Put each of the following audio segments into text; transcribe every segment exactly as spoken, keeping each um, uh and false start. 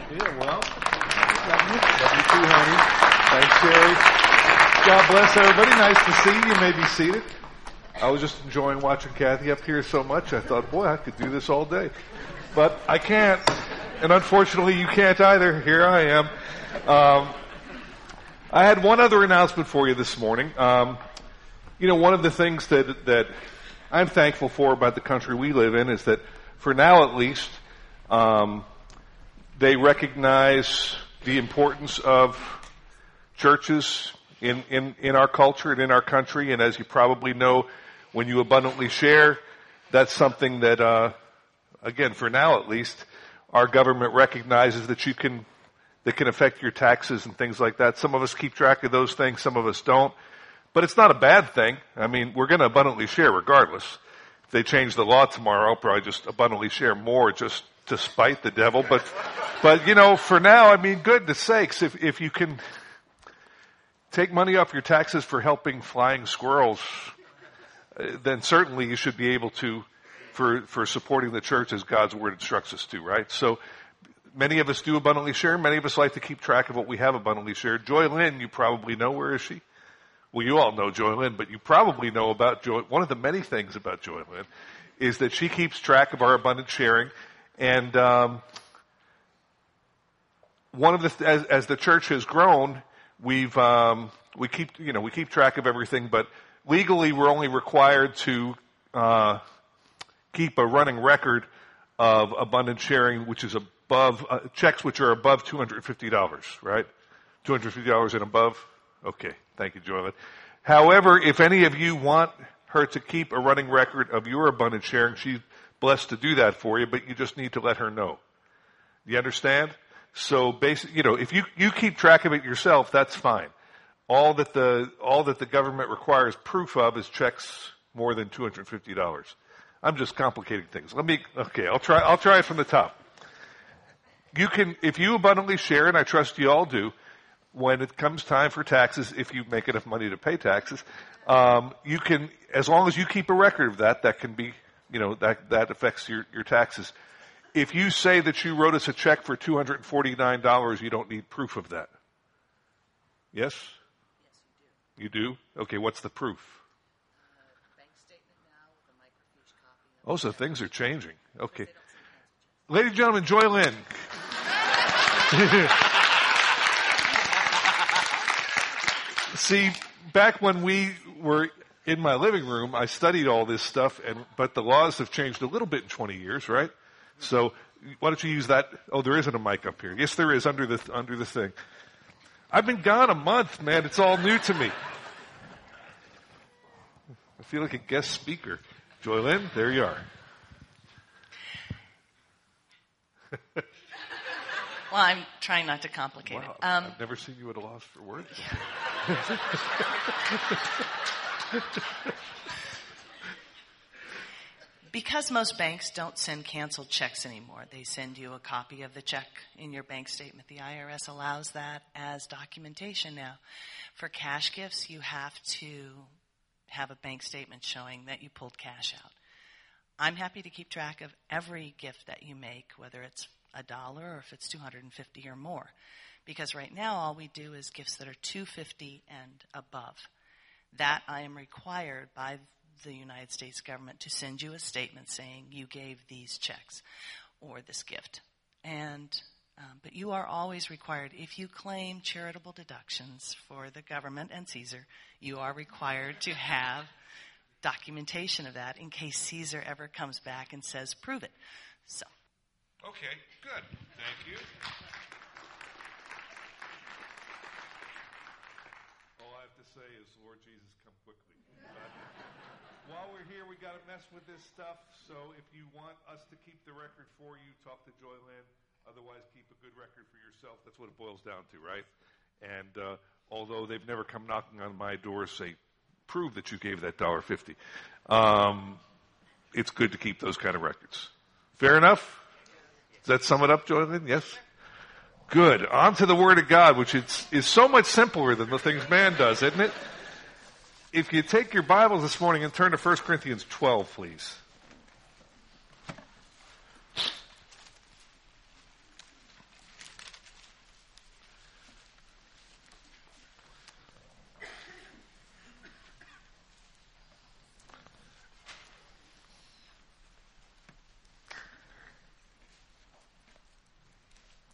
Yeah, well, love you. Love you too, honey. Thanks, Sherry. God bless everybody. Nice to see you. You may be seated. I was just enjoying watching Kathy up here so much. I thought, boy, I could do this all day. But I can't. And unfortunately, you can't either. Here I am. Um, I had one other announcement for you this morning. Um, you know, one of the things that that I'm thankful for about the country we live in is that, for now at least, um, they recognize the importance of churches in, in, in our culture and in our country. And as you probably know, when you abundantly share, that's something that, uh, again, for now at least, our government recognizes that you can, that can affect your taxes and things like that. Some of us keep track of those things, some of us don't. But it's not a bad thing. I mean, we're going to abundantly share regardless. If they change the law tomorrow, I'll probably just abundantly share more just to spite the devil. But, but you know, for now, I mean, goodness sakes, if, if you can take money off your taxes for helping flying squirrels, then certainly you should be able to for, for supporting the church as God's word instructs us to, right? So many of us do abundantly share. Many of us like to keep track of what we have abundantly shared. Joy Lynn, you probably know. Where is she? Well, you all know Joy Lynn, but you probably know about Joy. One of the many things about Joy Lynn is that she keeps track of our abundant sharing. And um, one of the as, as the church has grown, we've um, we keep you know we keep track of everything, but legally we're only required to uh, keep a running record of abundant sharing, which is above uh, checks which are above two hundred fifty dollars, right? two hundred fifty dollars and above. Okay, thank you, Joylyn. However, if any of you want her to keep a running record of your abundant sharing, she's blessed to do that for you, but you just need to let her know. You understand? So basically, you know, if you, you keep track of it yourself, that's fine. All that the, all that the government requires proof of is checks more than two hundred fifty dollars. I'm just complicating things. Let me, okay, I'll try, I'll try it from the top. You can, if you abundantly share, and I trust you all do, when it comes time for taxes, if you make enough money to pay taxes, um, you can, as long as you keep a record of that, that can be, you know, that, that affects your, your taxes. If you say that you wrote us a check for two hundred forty-nine dollars, you don't need proof of that. Yes? Yes, you do. You do? Okay, what's the proof? Uh, bank statement now with a microfiche copy. Oh, so things are changing. Okay. Ladies and gentlemen, Joy Lynn. See, back when we were in my living room, I studied all this stuff, and but the laws have changed a little bit in twenty years, right? So why don't you use that? Oh, there isn't a mic up here. Yes, there is under the under the thing. I've been gone a month, man. It's all new to me. I feel like a guest speaker. Joy Lynn, there you are. Well, I'm trying not to complicate Wow, it. Um, I've never seen you at a loss for words. Because most banks don't send canceled checks anymore, they send you a copy of the check in your bank statement. The I R S allows that as documentation now. For cash gifts, you have to have a bank statement showing that you pulled cash out. I'm happy to keep track of every gift that you make, whether it's a dollar or if it's two hundred fifty or more. Because right now all we do is gifts that are two hundred fifty and above. That I am required by the United States government to send you a statement saying you gave these checks or this gift. And um, but you are always required, if you claim charitable deductions for the government and Caesar, you are required to have documentation of that in case Caesar ever comes back and says, prove it. So. Okay, good. Thank you. All I have to say is, Lord Jesus, come quickly. But while we're here, we got to mess with this stuff. So if you want us to keep the record for you, talk to Joy Lynn. Otherwise, keep a good record for yourself. That's what it boils down to, right? And uh, although they've never come knocking on my door, say, prove that you gave that one dollar fifty. Um, it's good to keep those kind of records. Fair enough? Does that sum it up, Jonathan? Yes? Good. On to the Word of God, which is, is so much simpler than the things man does, isn't it? If you take your Bibles this morning and turn to First Corinthians twelve, please.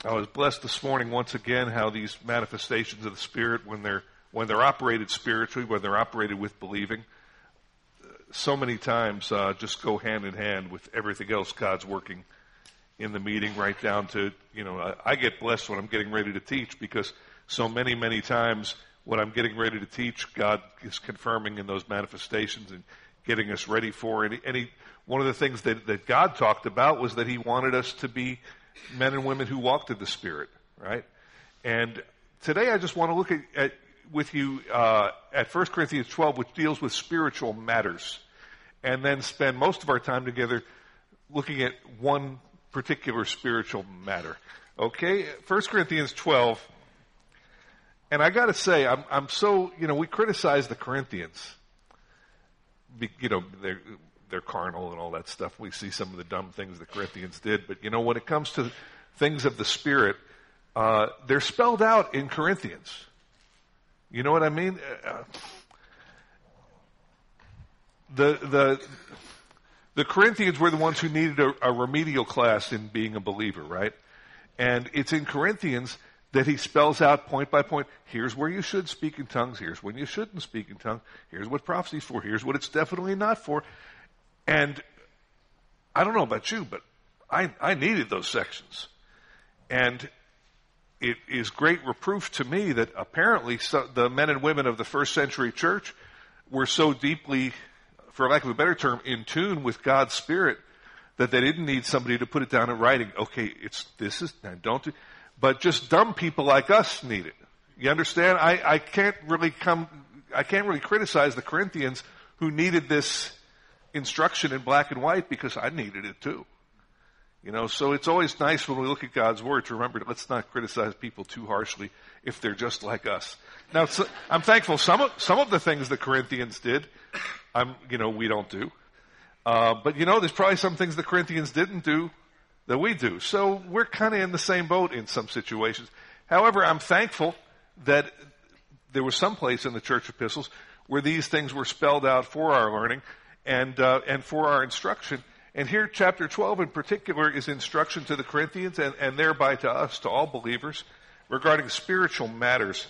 I was blessed this morning once again how these manifestations of the Spirit, when they're when they're operated spiritually, when they're operated with believing, so many times uh, just go hand in hand with everything else God's working in the meeting, right down to, you know, I, I get blessed when I'm getting ready to teach, because so many, many times what I'm getting ready to teach, God is confirming in those manifestations and getting us ready for it. And he, one of the things that, that God talked about was that he wanted us to be men and women who walked in the Spirit, right? And today I just want to look at, at with you uh, at First Corinthians twelve, which deals with spiritual matters, and then spend most of our time together looking at one particular spiritual matter. Okay, First Corinthians twelve, and I got to say, I'm, I'm so, you know, we criticize the Corinthians, Be, you know, they're, they're carnal and all that stuff. We see some of the dumb things the Corinthians did, but you know, when it comes to things of the Spirit, uh, they're spelled out in Corinthians. You know what I mean? Uh, the the the Corinthians were the ones who needed a, a remedial class in being a believer, right? And it's in Corinthians that he spells out point by point, here's where you should speak in tongues, here's when you shouldn't speak in tongues, here's what prophecy's for, here's what it's definitely not for. And I don't know about you, but I, I needed those sections. And it is great reproof to me that apparently so, the men and women of the first century church were so deeply, for lack of a better term, in tune with God's Spirit that they didn't need somebody to put it down in writing. Okay, it's this is and don't do, but just dumb people like us need it. You understand? I, I can't really come. I can't really criticize the Corinthians who needed this instruction in black and white, because I needed it too. You know, so it's always nice when we look at God's Word to remember that let's not criticize people too harshly if they're just like us. Now, so, I'm thankful some of, some of the things the Corinthians did, I'm, you know, we don't do. Uh, but, you know, there's probably some things the Corinthians didn't do that we do. So we're kind of in the same boat in some situations. However, I'm thankful that there was some place in the church epistles where these things were spelled out for our learning and uh, and for our instruction. And here, chapter twelve in particular is instruction to the Corinthians and, and thereby to us, to all believers, regarding spiritual matters.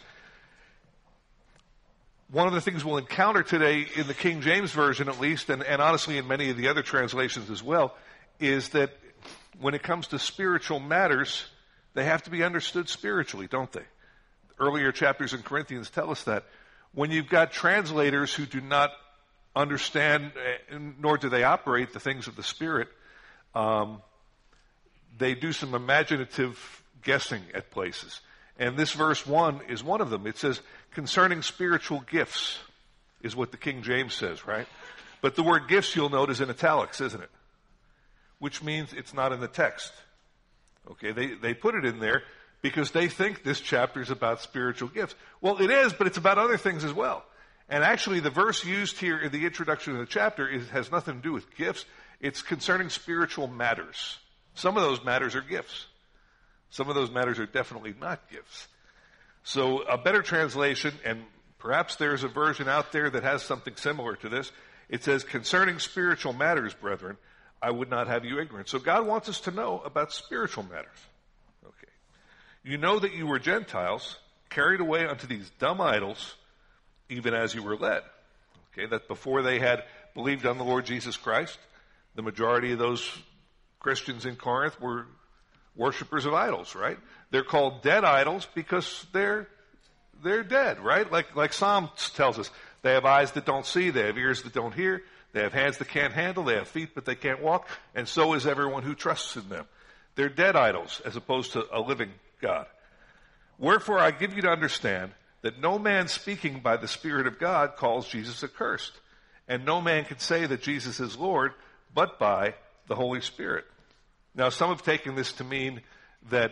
One of the things we'll encounter today in the King James Version at least, and, and honestly in many of the other translations as well, is that when it comes to spiritual matters, they have to be understood spiritually, don't they? Earlier chapters in Corinthians tell us that. When you've got translators who do not understand, nor do they operate the things of the Spirit, um, they do some imaginative guessing at places. And this verse one is one of them. It says, concerning spiritual gifts, is what the King James says, right? But the word gifts, you'll note, is in italics, isn't it? Which means it's not in the text. Okay, they, they put it in there because they think this chapter is about spiritual gifts. Well, it is, but it's about other things as well. And actually, the verse used here in the introduction of the chapter is, has nothing to do with gifts. It's concerning spiritual matters. Some of those matters are gifts. Some of those matters are definitely not gifts. So a better translation, and perhaps there's a version out there that has something similar to this, it says, concerning spiritual matters, brethren, I would not have you ignorant. So God wants us to know about spiritual matters. Okay. You know that you were Gentiles, carried away unto these dumb idols, even as you were led. Okay, that before they had believed on the Lord Jesus Christ, the majority of those Christians in Corinth were worshipers of idols, right? They're called dead idols because they're they're dead, right? Like like Psalms tells us, they have eyes that don't see, they have ears that don't hear, they have hands that can't handle, they have feet but they can't walk, and so is everyone who trusts in them. They're dead idols as opposed to a living God. Wherefore I give you to understand that no man speaking by the Spirit of God calls Jesus accursed, and no man can say that Jesus is Lord but by the Holy Spirit. Now, some have taken this to mean that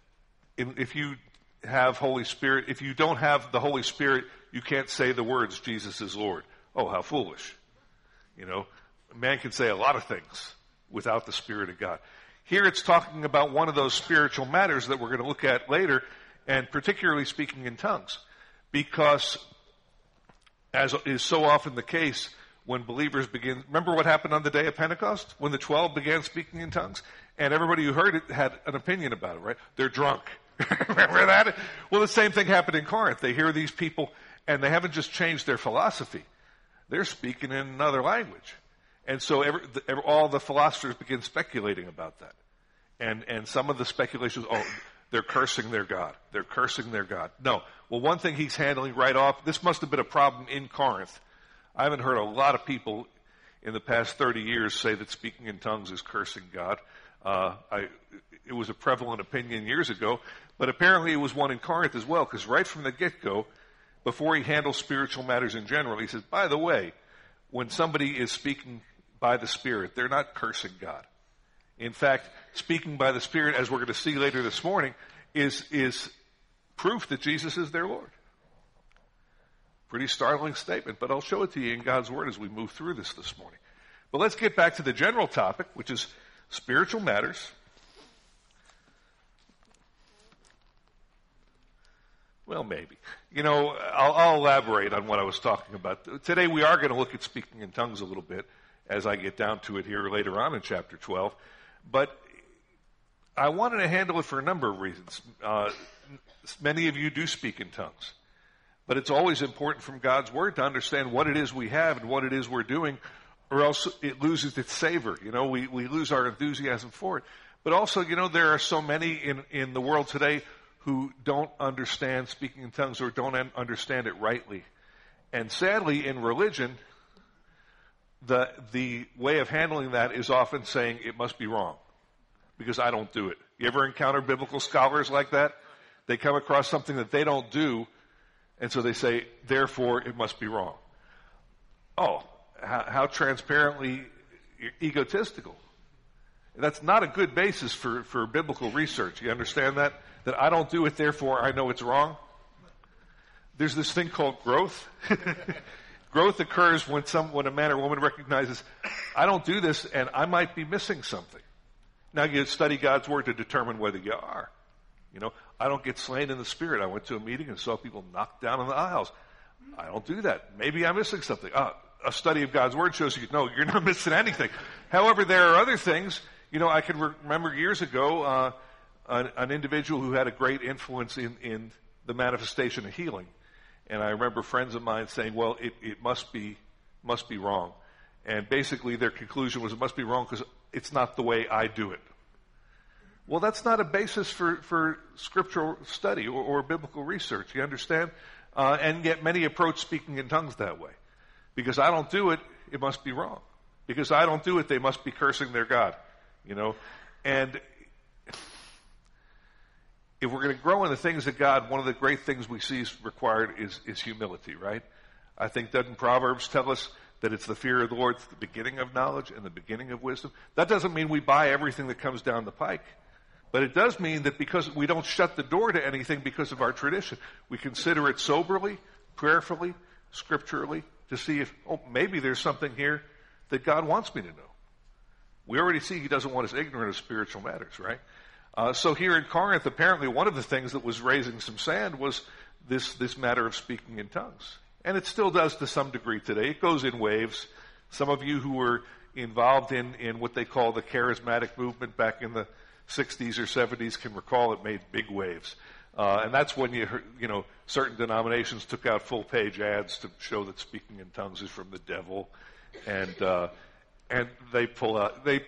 if you have Holy Spirit, if you don't have the Holy Spirit, you can't say the words, Jesus is Lord. Oh, how foolish. You know, a man can say a lot of things without the Spirit of God. Here it's talking about one of those spiritual matters that we're going to look at later, and particularly speaking in tongues. Because, as is so often the case, when believers begin, remember what happened on the day of Pentecost? When the twelve began speaking in tongues? And everybody who heard it had an opinion about it, right? They're drunk. Remember that? Well, the same thing happened in Corinth. They hear these people, and they haven't just changed their philosophy. They're speaking in another language. And so every, every, all the philosophers begin speculating about that. And, and some of the speculations, oh, they're cursing their God. They're cursing their God. No. Well, one thing he's handling right off, this must have been a problem in Corinth. I haven't heard a lot of people in the past thirty years say that speaking in tongues is cursing God. Uh, I, it was a prevalent opinion years ago, but apparently it was one in Corinth as well, because right from the get-go, before he handles spiritual matters in general, he says, by the way, when somebody is speaking by the Spirit, they're not cursing God. In fact, speaking by the Spirit, as we're going to see later this morning, is, is proof that Jesus is their Lord. Pretty startling statement, but I'll show it to you in God's Word as we move through this this morning. But let's get back to the general topic, which is spiritual matters. Well, maybe. You know, I'll, I'll elaborate on what I was talking about. Today we are going to look at speaking in tongues a little bit as I get down to it here later on in chapter twelve. But I wanted to handle it for a number of reasons. Uh, many of you do speak in tongues. But it's always important from God's Word to understand what it is we have and what it is we're doing, or else it loses its savor. You know, we, we lose our enthusiasm for it. But also, you know, there are so many in, in the world today who don't understand speaking in tongues or don't understand it rightly. And sadly, in religion, the the way of handling that is often saying it must be wrong because I don't do it. You ever encounter biblical scholars like that? They come across something that they don't do, and so they say, therefore, it must be wrong. Oh, how, how transparently egotistical. That's not a good basis for, for biblical research. You understand that? That I don't do it, therefore I know it's wrong. There's this thing called growth. Growth occurs when some, when a man or woman recognizes, I don't do this and I might be missing something. Now you study God's Word to determine whether you are. You know, I don't get slain in the Spirit. I went to a meeting and saw people knocked down in the aisles. I don't do that. Maybe I'm missing something. Uh, a study of God's Word shows you, no, you're not missing anything. However, there are other things. You know, I can re- remember years ago, uh, an, an individual who had a great influence in, in the manifestation of healing. And I remember friends of mine saying, well, it, it must be, must be wrong. And basically their conclusion was it must be wrong because it's not the way I do it. Well, that's not a basis for, for scriptural study or, or biblical research, you understand? Uh, and yet many approach speaking in tongues that way. Because I don't do it, it must be wrong. Because I don't do it, they must be cursing their God. You know? And if we're going to grow in the things of God, one of the great things we see is required is, is humility, right? I think doesn't Proverbs tell us that it's the fear of the Lord, the beginning of knowledge and the beginning of wisdom? That doesn't mean we buy everything that comes down the pike. But it does mean that because we don't shut the door to anything because of our tradition, we consider it soberly, prayerfully, scripturally, to see if, oh, maybe there's something here that God wants me to know. We already see He doesn't want us ignorant of spiritual matters, right? Uh, so here in Corinth, apparently one of the things that was raising some sand was this, this matter of speaking in tongues. And it still does to some degree today. It goes in waves. Some of you who were involved in, in what they call the charismatic movement back in the sixties or seventies can recall it made big waves. Uh, and that's when you heard, you know, certain denominations took out full page ads to show that speaking in tongues is from the devil. And, uh, and they pull out, they,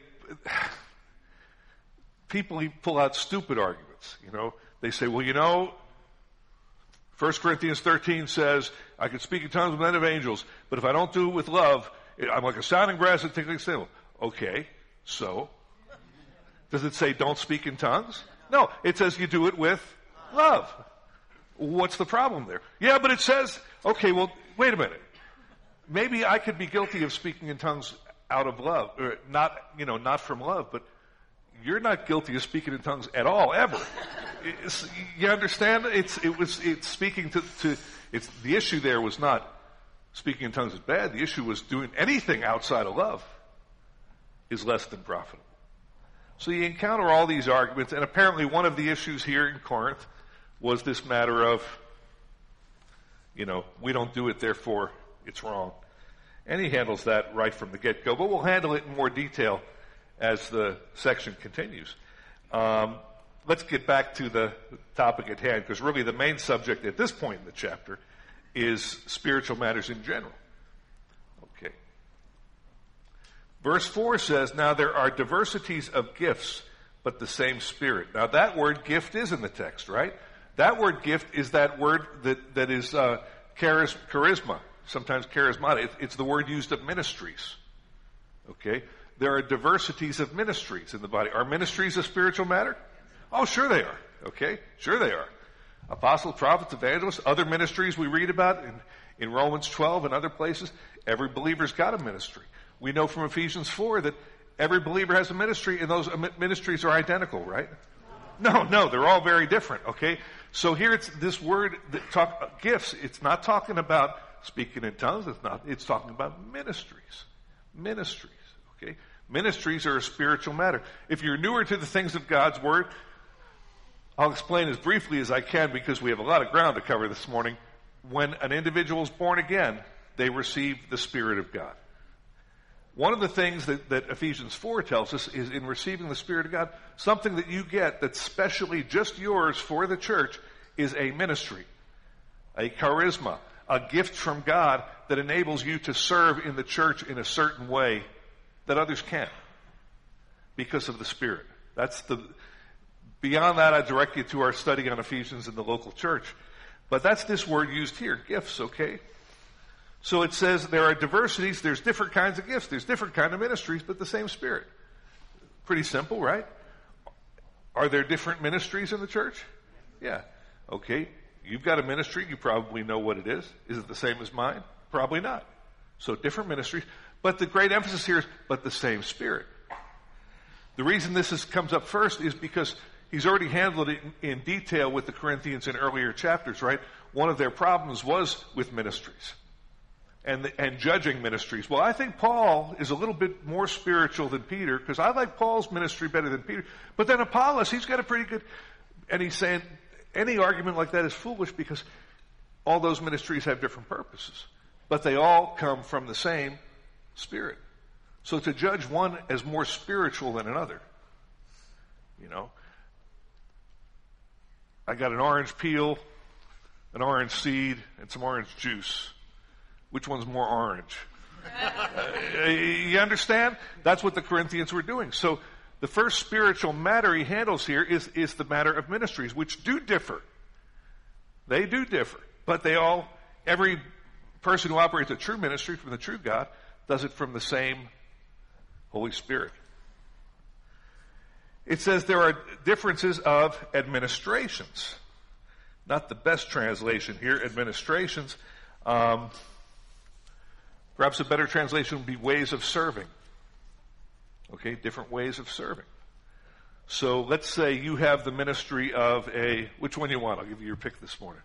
people pull out stupid arguments, you know. They say, well, you know, First Corinthians thirteen says, I can speak in tongues with men of angels, but if I don't do it with love, I'm like a sounding brass and tinkling cymbal. Okay, so? Does it say don't speak in tongues? No, it says you do it with love. What's the problem there? Yeah, but it says, okay, well, wait a minute. Maybe I could be guilty of speaking in tongues out of love, or not, you know, not from love, but you're not guilty of speaking in tongues at all, ever. It's, you understand? It's, it was, it's speaking to, to, it's, the issue there was not speaking in tongues is bad. The issue was doing anything outside of love is less than profitable. So you encounter all these arguments, and apparently one of the issues here in Corinth was this matter of, you know, we don't do it, therefore it's wrong. And he handles that right from the get-go, but we'll handle it in more detail as the section continues. Um, let's get back to the topic at hand, because really the main subject at this point in the chapter is spiritual matters in general. Okay. Verse four says, now there are diversities of gifts, but the same Spirit. Now that word gift is in the text, right? That word gift is that word that, that is uh, charis, charisma, sometimes charismatic. It, it's the word used of ministries. Okay? There are diversities of ministries in the body. Are ministries a spiritual matter? Oh, sure they are. Okay? Sure they are. Apostles, prophets, evangelists, other ministries we read about in, in Romans twelve and other places. Every believer's got a ministry. We know from Ephesians four that every believer has a ministry, and those ministries are identical, right? No, no, they're all very different, okay? So here it's this word that talk gifts. It's not talking about speaking in tongues. It's not. It's talking about ministries. Ministries, okay? Ministries are a spiritual matter. If you're newer to the things of God's Word, I'll explain as briefly as I can because we have a lot of ground to cover this morning. When an individual is born again, they receive the Spirit of God. One of the things that, that Ephesians four tells us is in receiving the Spirit of God, something that you get that's specially just yours for the church is a ministry, a charisma, a gift from God that enables you to serve in the church in a certain way that others can't because of the Spirit. That's the, beyond that, I direct you to our study on Ephesians in the local church. But that's this word used here, gifts, okay? So it says there are diversities, there's different kinds of gifts, there's different kind of ministries, but the same Spirit. Pretty simple, right? Are there different ministries in the church? Yeah. Okay. You've got a ministry, you probably know what it is. Is it the same as mine? Probably not. So different ministries, but the great emphasis here is, but the same Spirit. The reason this is, comes up first is because he's already handled it in, in detail with the Corinthians in earlier chapters, right? One of their problems was with ministries. And, the, and judging ministries. Well, I think Paul is a little bit more spiritual than Peter because I like Paul's ministry better than Peter. But then Apollos, he's got a pretty good, and he's saying any argument like that is foolish because all those ministries have different purposes. But they all come from the same Spirit. So to judge one as more spiritual than another, you know, I got an orange peel, an orange seed, and some orange juice. Which one's more orange? uh, you understand? That's what the Corinthians were doing. So the first spiritual matter he handles here is, is the matter of ministries, which do differ. They do differ. But they all, every person who operates a true ministry from the true God does it from the same Holy Spirit. It says there are differences of administrations. Not the best translation here, administrations. Um, Perhaps a better translation would be ways of serving. Okay, different ways of serving. So let's say you have the ministry of a, which one you want? I'll give you your pick this morning.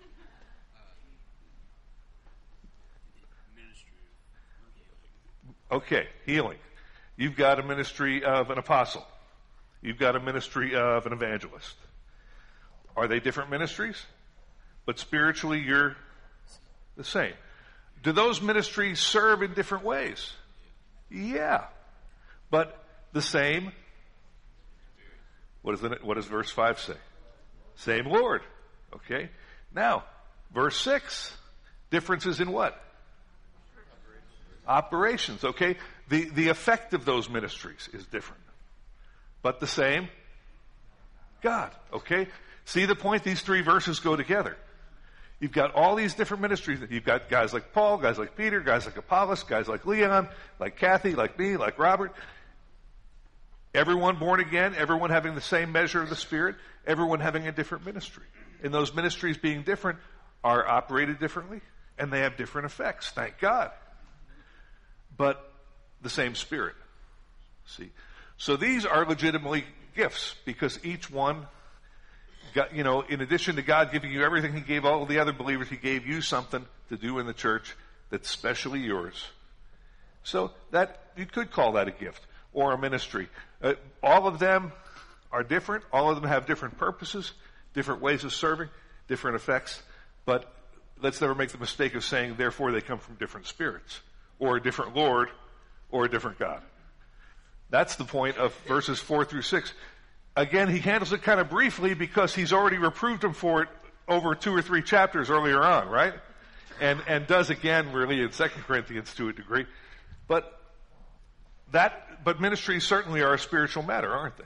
Okay, healing. You've got a ministry of an apostle. You've got a ministry of an evangelist. Are they different ministries? But spiritually you're the same. Do those ministries serve in different ways? Yeah. But the same. What, is the, what does verse five say? Same Lord. Okay. Now, verse six. Differences in what? Operations. Okay. The, the effect of those ministries is different. But the same God. Okay. See the point? These three verses go together. You've got all these different ministries. You've got guys like Paul, guys like Peter, guys like Apollos, guys like Leon, like Kathy, like me, like Robert. Everyone born again, everyone having the same measure of the Spirit, everyone having a different ministry. And those ministries being different are operated differently, and they have different effects, thank God. But the same Spirit. See? So these are legitimately gifts, because each one, got, you know, in addition to God giving you everything He gave all the other believers, He gave you something to do in the church that's specially yours. So that, you could call that a gift or a ministry. Uh, all of them are different. All of them have different purposes, different ways of serving, different effects. But let's never make the mistake of saying, therefore, they come from different spirits, or a different Lord, or a different God. That's the point of verses four through six. Again, he handles it kind of briefly because he's already reproved him for it over two or three chapters earlier on, right? And and does again really in Second Corinthians to a degree. But that but ministries certainly are a spiritual matter, aren't they?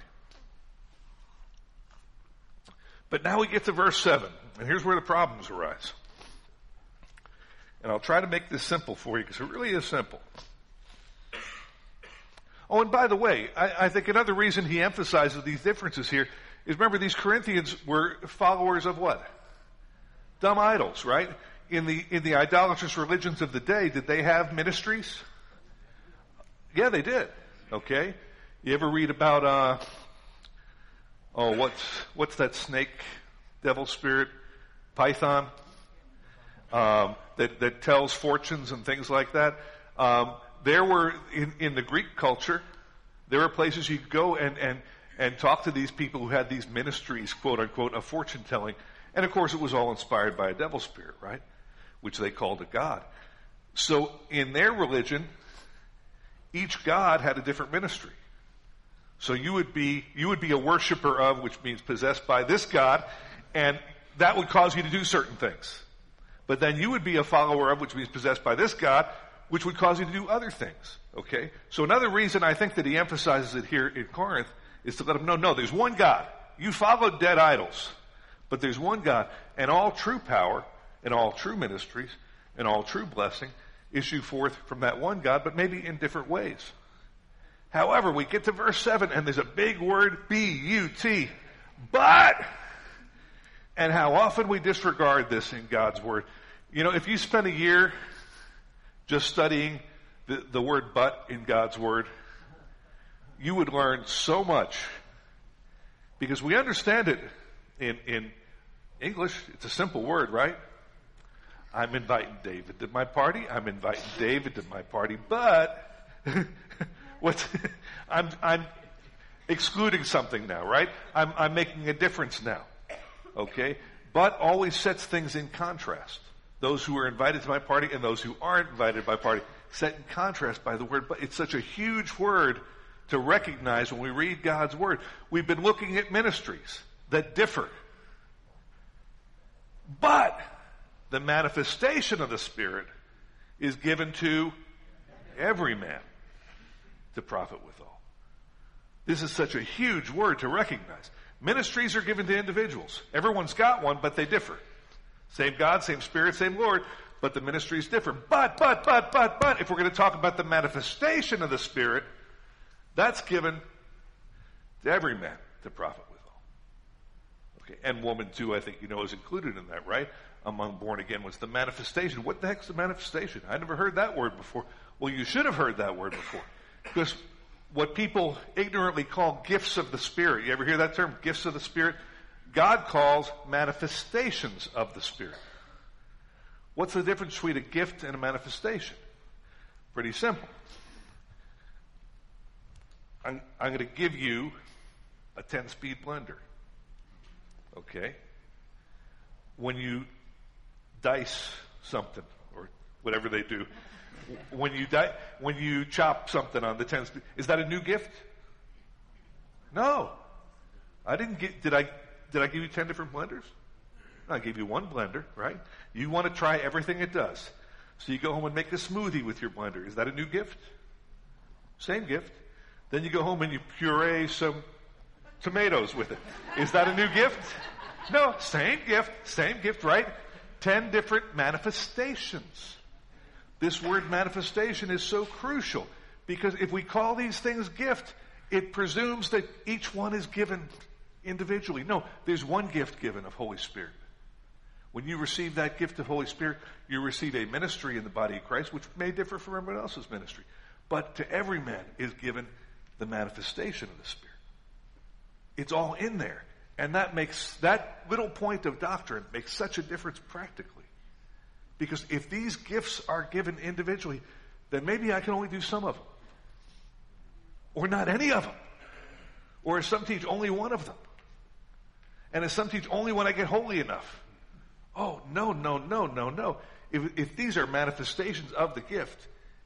But now we get to verse seven, and here's where the problems arise. And I'll try to make this simple for you because it really is simple. Oh, and by the way, I, I think another reason he emphasizes these differences here is, remember, these Corinthians were followers of what? Dumb idols, right? In the in the idolatrous religions of the day, did they have ministries? Yeah, they did. Okay? You ever read about, uh, oh, what's, what's that snake, devil spirit, Python, um, that, that tells fortunes and things like that? Um, There were, in, in the Greek culture, there were places you could go and, and, and talk to these people who had these ministries, quote unquote, of fortune telling. And of course it was all inspired by a devil spirit, right? Which they called a god. So in their religion, each god had a different ministry. So you would be, you would be a worshiper of, which means possessed by this god, and that would cause you to do certain things. But then you would be a follower of, which means possessed by this god, which would cause you to do other things, okay? So another reason I think that he emphasizes it here in Corinth is to let them know, no, there's one God. You followed dead idols, but there's one God, and all true power and all true ministries and all true blessing issue forth from that one God, but maybe in different ways. However, we get to verse seven, and there's a big word, B U T, but, and how often we disregard this in God's Word. You know, if you spend a year just studying the, the word but in God's Word, you would learn so much, because we understand it in, in English. It's a simple word, right? I'm inviting David to my party. I'm inviting David to my party, but what's, I'm, I'm excluding something now, right? I'm, I'm making a difference now, okay? But always sets things in contrast. Those who are invited to my party and those who aren't invited to my party, set in contrast by the word, but it's such a huge word to recognize when we read God's Word. We've been looking at ministries that differ. But the manifestation of the Spirit is given to every man to profit withal. This is such a huge word to recognize. Ministries are given to individuals. Everyone's got one, but they differ. Same God, same Spirit, same Lord, but the ministries differ. But, but, but, but, but, if we're going to talk about the manifestation of the Spirit, that's given to every man to profit withal. Okay, and woman too, I think you know, is included in that, right? Among born again was the manifestation. What the heck's the manifestation? I never heard that word before. Well, you should have heard that word before. Because what people ignorantly call gifts of the Spirit, you ever hear that term, gifts of the Spirit? God calls manifestations of the Spirit. What's the difference between a gift and a manifestation? Pretty simple. I'm, I'm going to give you a ten-speed blender. Okay? When you dice something, or whatever they do, when you di- when you chop something on the ten-speed, is that a new gift? No. I didn't get, did I, did I give you ten different blenders? I gave you one blender, right? You want to try everything it does. So you go home and make a smoothie with your blender. Is that a new gift? Same gift. Then you go home and you puree some tomatoes with it. Is that a new gift? No, same gift, same gift, right? Ten different manifestations. This word manifestation is so crucial because if we call these things gift, it presumes that each one is given individually. No, there's one gift given of Holy Spirit. When you receive that gift of Holy Spirit, you receive a ministry in the body of Christ, which may differ from everyone else's ministry. But to every man is given the manifestation of the Spirit. It's all in there. And that makes, that little point of doctrine makes such a difference practically. Because if these gifts are given individually, then maybe I can only do some of them. Or not any of them. Or as some teach, only one of them. And as some teach, only when I get holy enough. Oh, no, no, no, no, no. If, if these are manifestations of the gift,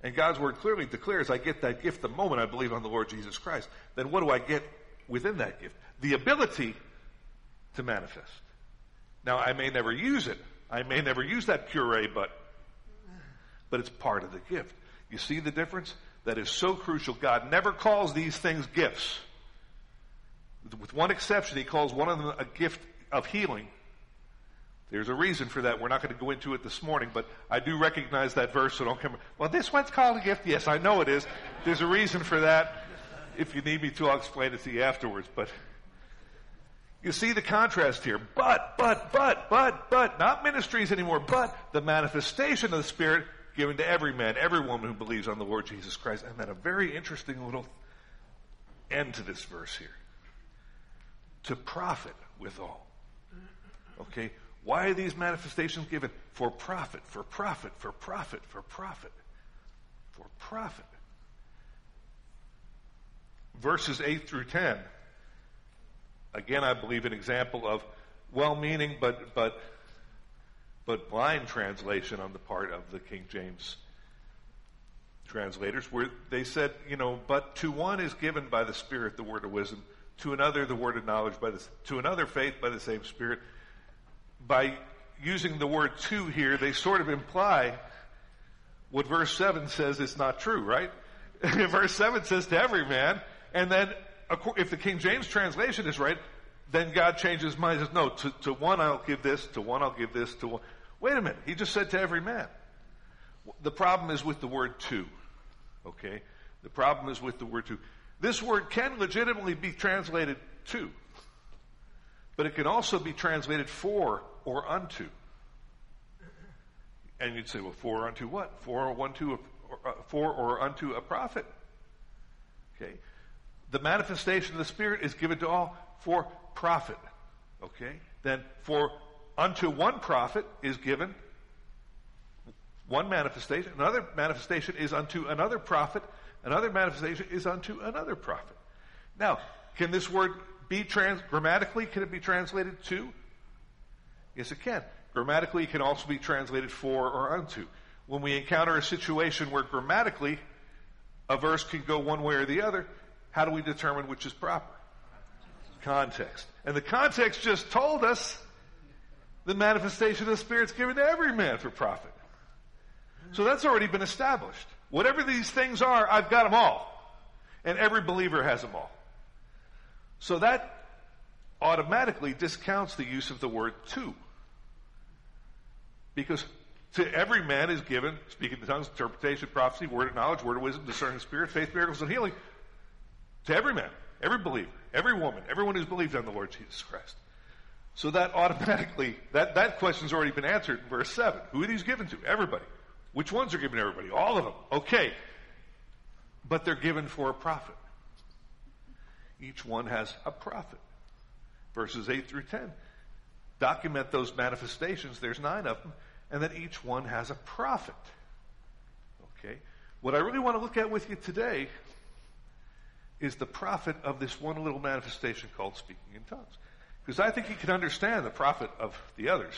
and God's word clearly declares I get that gift the moment I believe on the Lord Jesus Christ, then what do I get within that gift? The ability to manifest. Now, I may never use it. I may never use that puree, but, but it's part of the gift. You see the difference? That is so crucial. God never calls these things gifts. With one exception, he calls one of them a gift of healing. There's a reason for that. We're not going to go into it this morning, but I do recognize that verse, so don't come, well, this one's called a gift. Yes, I know it is. There's a reason for that. If you need me to, I'll explain it to you afterwards. But you see the contrast here. But, but, but, but, but, not ministries anymore, but the manifestation of the Spirit given to every man, every woman who believes on the Lord Jesus Christ. And then a very interesting little end to this verse here. To profit withal. Okay? Why are these manifestations given? For profit, for profit, for profit, for profit, for profit. Verses eight through ten. Again, I believe an example of well-meaning but but but blind translation on the part of the King James translators, where they said, you know, but to one is given by the Spirit the word of wisdom, to another the word of knowledge, by the, to another faith by the same Spirit. By using the word to here, they sort of imply what verse seven says is not true, right? Verse seven says to every man, and then if the King James translation is right, then God changes his mind and says, no, to, to one I'll give this, to one I'll give this, to one. Wait a minute, he just said to every man. The problem is with the word to, okay? The problem is with the word to. This word can legitimately be translated to, but it can also be translated for or unto. And you'd say, well, for or unto what? For or unto, a, for or unto a prophet. Okay. The manifestation of the Spirit is given to all for profit. Okay. Then for unto one prophet is given one manifestation. Another manifestation is unto another prophet. Another manifestation is unto another prophet. Now, can this word be trans, grammatically, can it be translated to? Yes, it can. Grammatically, it can also be translated for or unto. When we encounter a situation where grammatically a verse can go one way or the other, how do we determine which is proper? Context. And the context just told us the manifestation of the Spirit's given to every man for profit. So that's already been established. Whatever these things are, I've got them all. And every believer has them all. So that automatically discounts the use of the word to. Because to every man is given, speaking in tongues, interpretation, prophecy, word of knowledge, word of wisdom, discerning spirit, faith, miracles, and healing. To every man, every believer, every woman, everyone who's believed on the Lord Jesus Christ. So that automatically, that, that question's already been answered in verse seven. Who are these given to? Everybody. Which ones are given to everybody? All of them. Okay. But they're given for a profit. Each one has a profit. Verses eight through ten document those manifestations. There's nine of them. And that each one has a profit. Okay? What I really want to look at with you today is the profit of this one little manifestation called speaking in tongues. Because I think you can understand the profit of the others.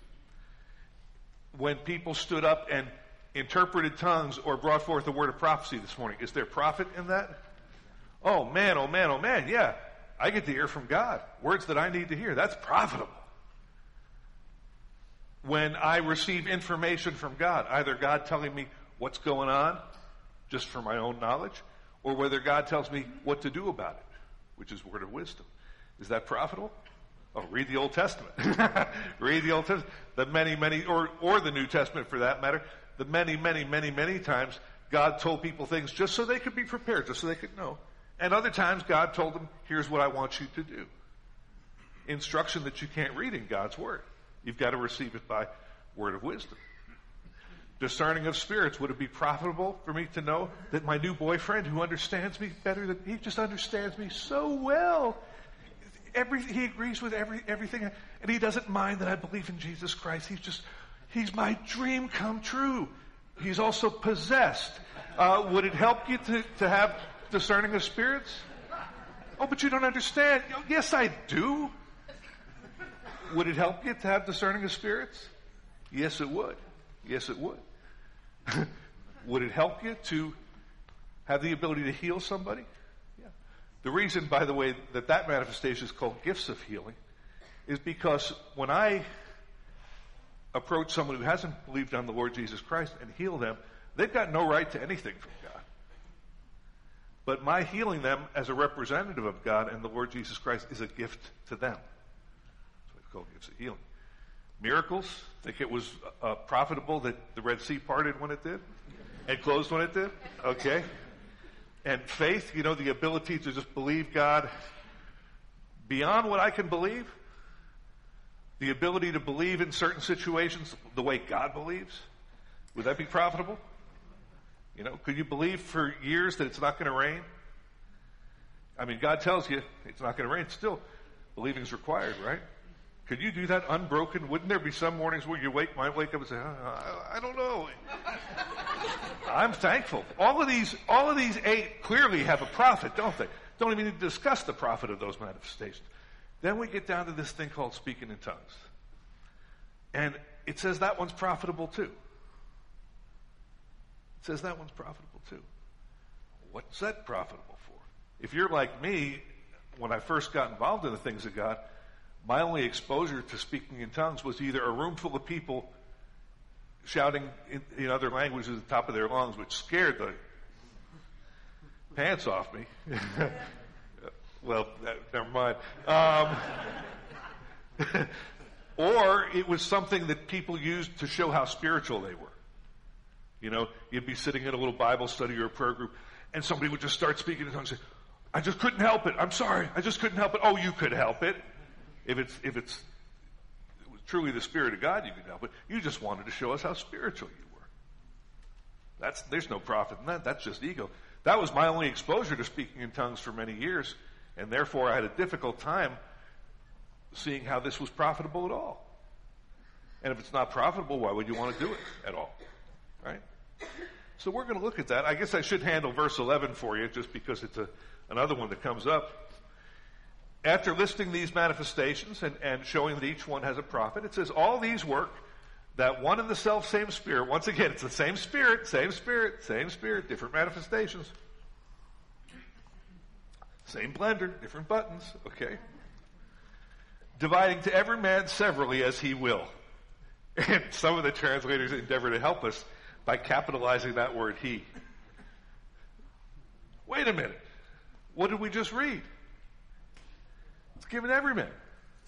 When people stood up and interpreted tongues or brought forth a word of prophecy this morning, is there profit in that? Oh man, oh man, oh man, yeah. I get to hear from God. Words that I need to hear. That's profitable. When I receive information from God, either God telling me what's going on, just for my own knowledge, or whether God tells me what to do about it, which is word of wisdom. Is that profitable? Oh, read the Old Testament. Read the Old Testament. The many, many, or, or the New Testament for that matter, the many, many, many, many times God told people things just so they could be prepared, just so they could know. And other times God told them, here's what I want you to do. Instruction that you can't read in God's Word. You've got to receive it by word of wisdom. Discerning of spirits. Would it be profitable for me to know that my new boyfriend, who understands me better than, he just understands me so well. Every, he agrees with every, everything, and he doesn't mind that I believe in Jesus Christ. He's just, he's my dream come true. He's also possessed. Uh, would it help you to, to have discerning of spirits? Oh, but you don't understand. Yes, I do. Would it help you to have discerning of spirits? Yes, it would. Yes, it would. Would it help you to have the ability to heal somebody? Yeah. The reason, by the way, that that manifestation is called gifts of healing is because when I approach someone who hasn't believed on the Lord Jesus Christ and heal them, they've got no right to anything from God. But my healing them as a representative of God and the Lord Jesus Christ is a gift to them. That's what it's called, gifts of healing. Miracles, think it was uh, profitable that the Red Sea parted when it did? And closed when it did? Okay. And faith, you know, the ability to just believe God beyond what I can believe. The ability to believe in certain situations the way God believes. Would that be profitable? You know, could you believe for years that it's not going to rain? I mean, God tells you it's not going to rain. Still, believing is required, right? Could you do that unbroken? Wouldn't there be some mornings where you wake, might wake up and say, oh, I, I don't know. I'm thankful. All of these, all of these eight clearly have a profit, don't they? Don't even need to discuss the profit of those manifestations. Then we get down to this thing called speaking in tongues. And it says that one's profitable too. It says that one's profitable too. What's that profitable for? If you're like me, when I first got involved in the things of God, my only exposure to speaking in tongues was either a room full of people shouting in, in other languages at the top of their lungs, which scared the pants off me. Well, that, never mind. Um, or it was something that people used to show how spiritual they were. You know, you'd be sitting in a little Bible study or a prayer group, and somebody would just start speaking in tongues and say, I just couldn't help it. I'm sorry. I just couldn't help it. Oh, you could help it. If it's, if it's it was truly the Spirit of God, you could help it. You just wanted to show us how spiritual you were. That's, there's no profit in that. That's just ego. That was my only exposure to speaking in tongues for many years, and therefore I had a difficult time seeing how this was profitable at all. And if it's not profitable, why would you want to do it at all? Right? So we're going to look at that. I guess I should handle verse eleven for you just because it's a, another one that comes up. After listing these manifestations and, and showing that each one has a profit, it says, all these work that one and the self same Spirit. Once again, it's the same Spirit, same Spirit, same Spirit, different manifestations. Same blender, different buttons, okay? Dividing to every man severally as he will. And some of the translators endeavor to help us by capitalizing that word he. Wait a minute. What did we just read? It's given every man.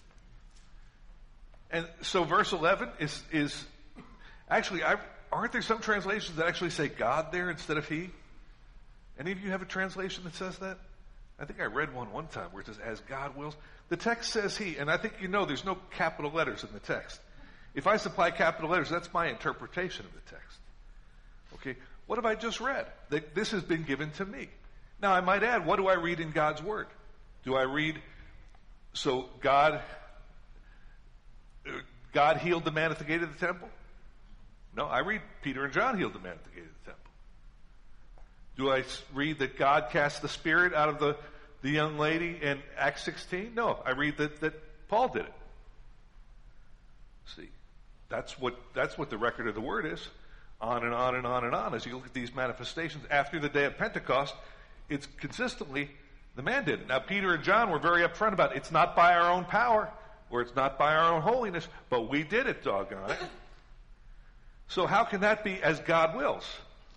And so verse eleven is, is actually, I, aren't there some translations that actually say God there instead of he? Any of you have a translation that says that? I think I read one one time where it says, as God wills. The text says he, and I think you know there's no capital letters in the text. If I supply capital letters, that's my interpretation of the text. Okay, what have I just read? This has been given to me. Now I might add, what do I read in God's Word? Do I read, so God, God healed the man at the gate of the temple? No, I read Peter and John healed the man at the gate of the temple. Do I read that God cast the spirit out of the, the young lady in Acts sixteen? No, I read that, that Paul did it. See, that's what, that's what the record of the Word is. On and on and on and on. As you look at these manifestations after the day of Pentecost, it's consistently the man did it. Now, Peter and John were very upfront about it. It's not by our own power, or it's not by our own holiness, but we did it, doggone it. So how can that be as God wills?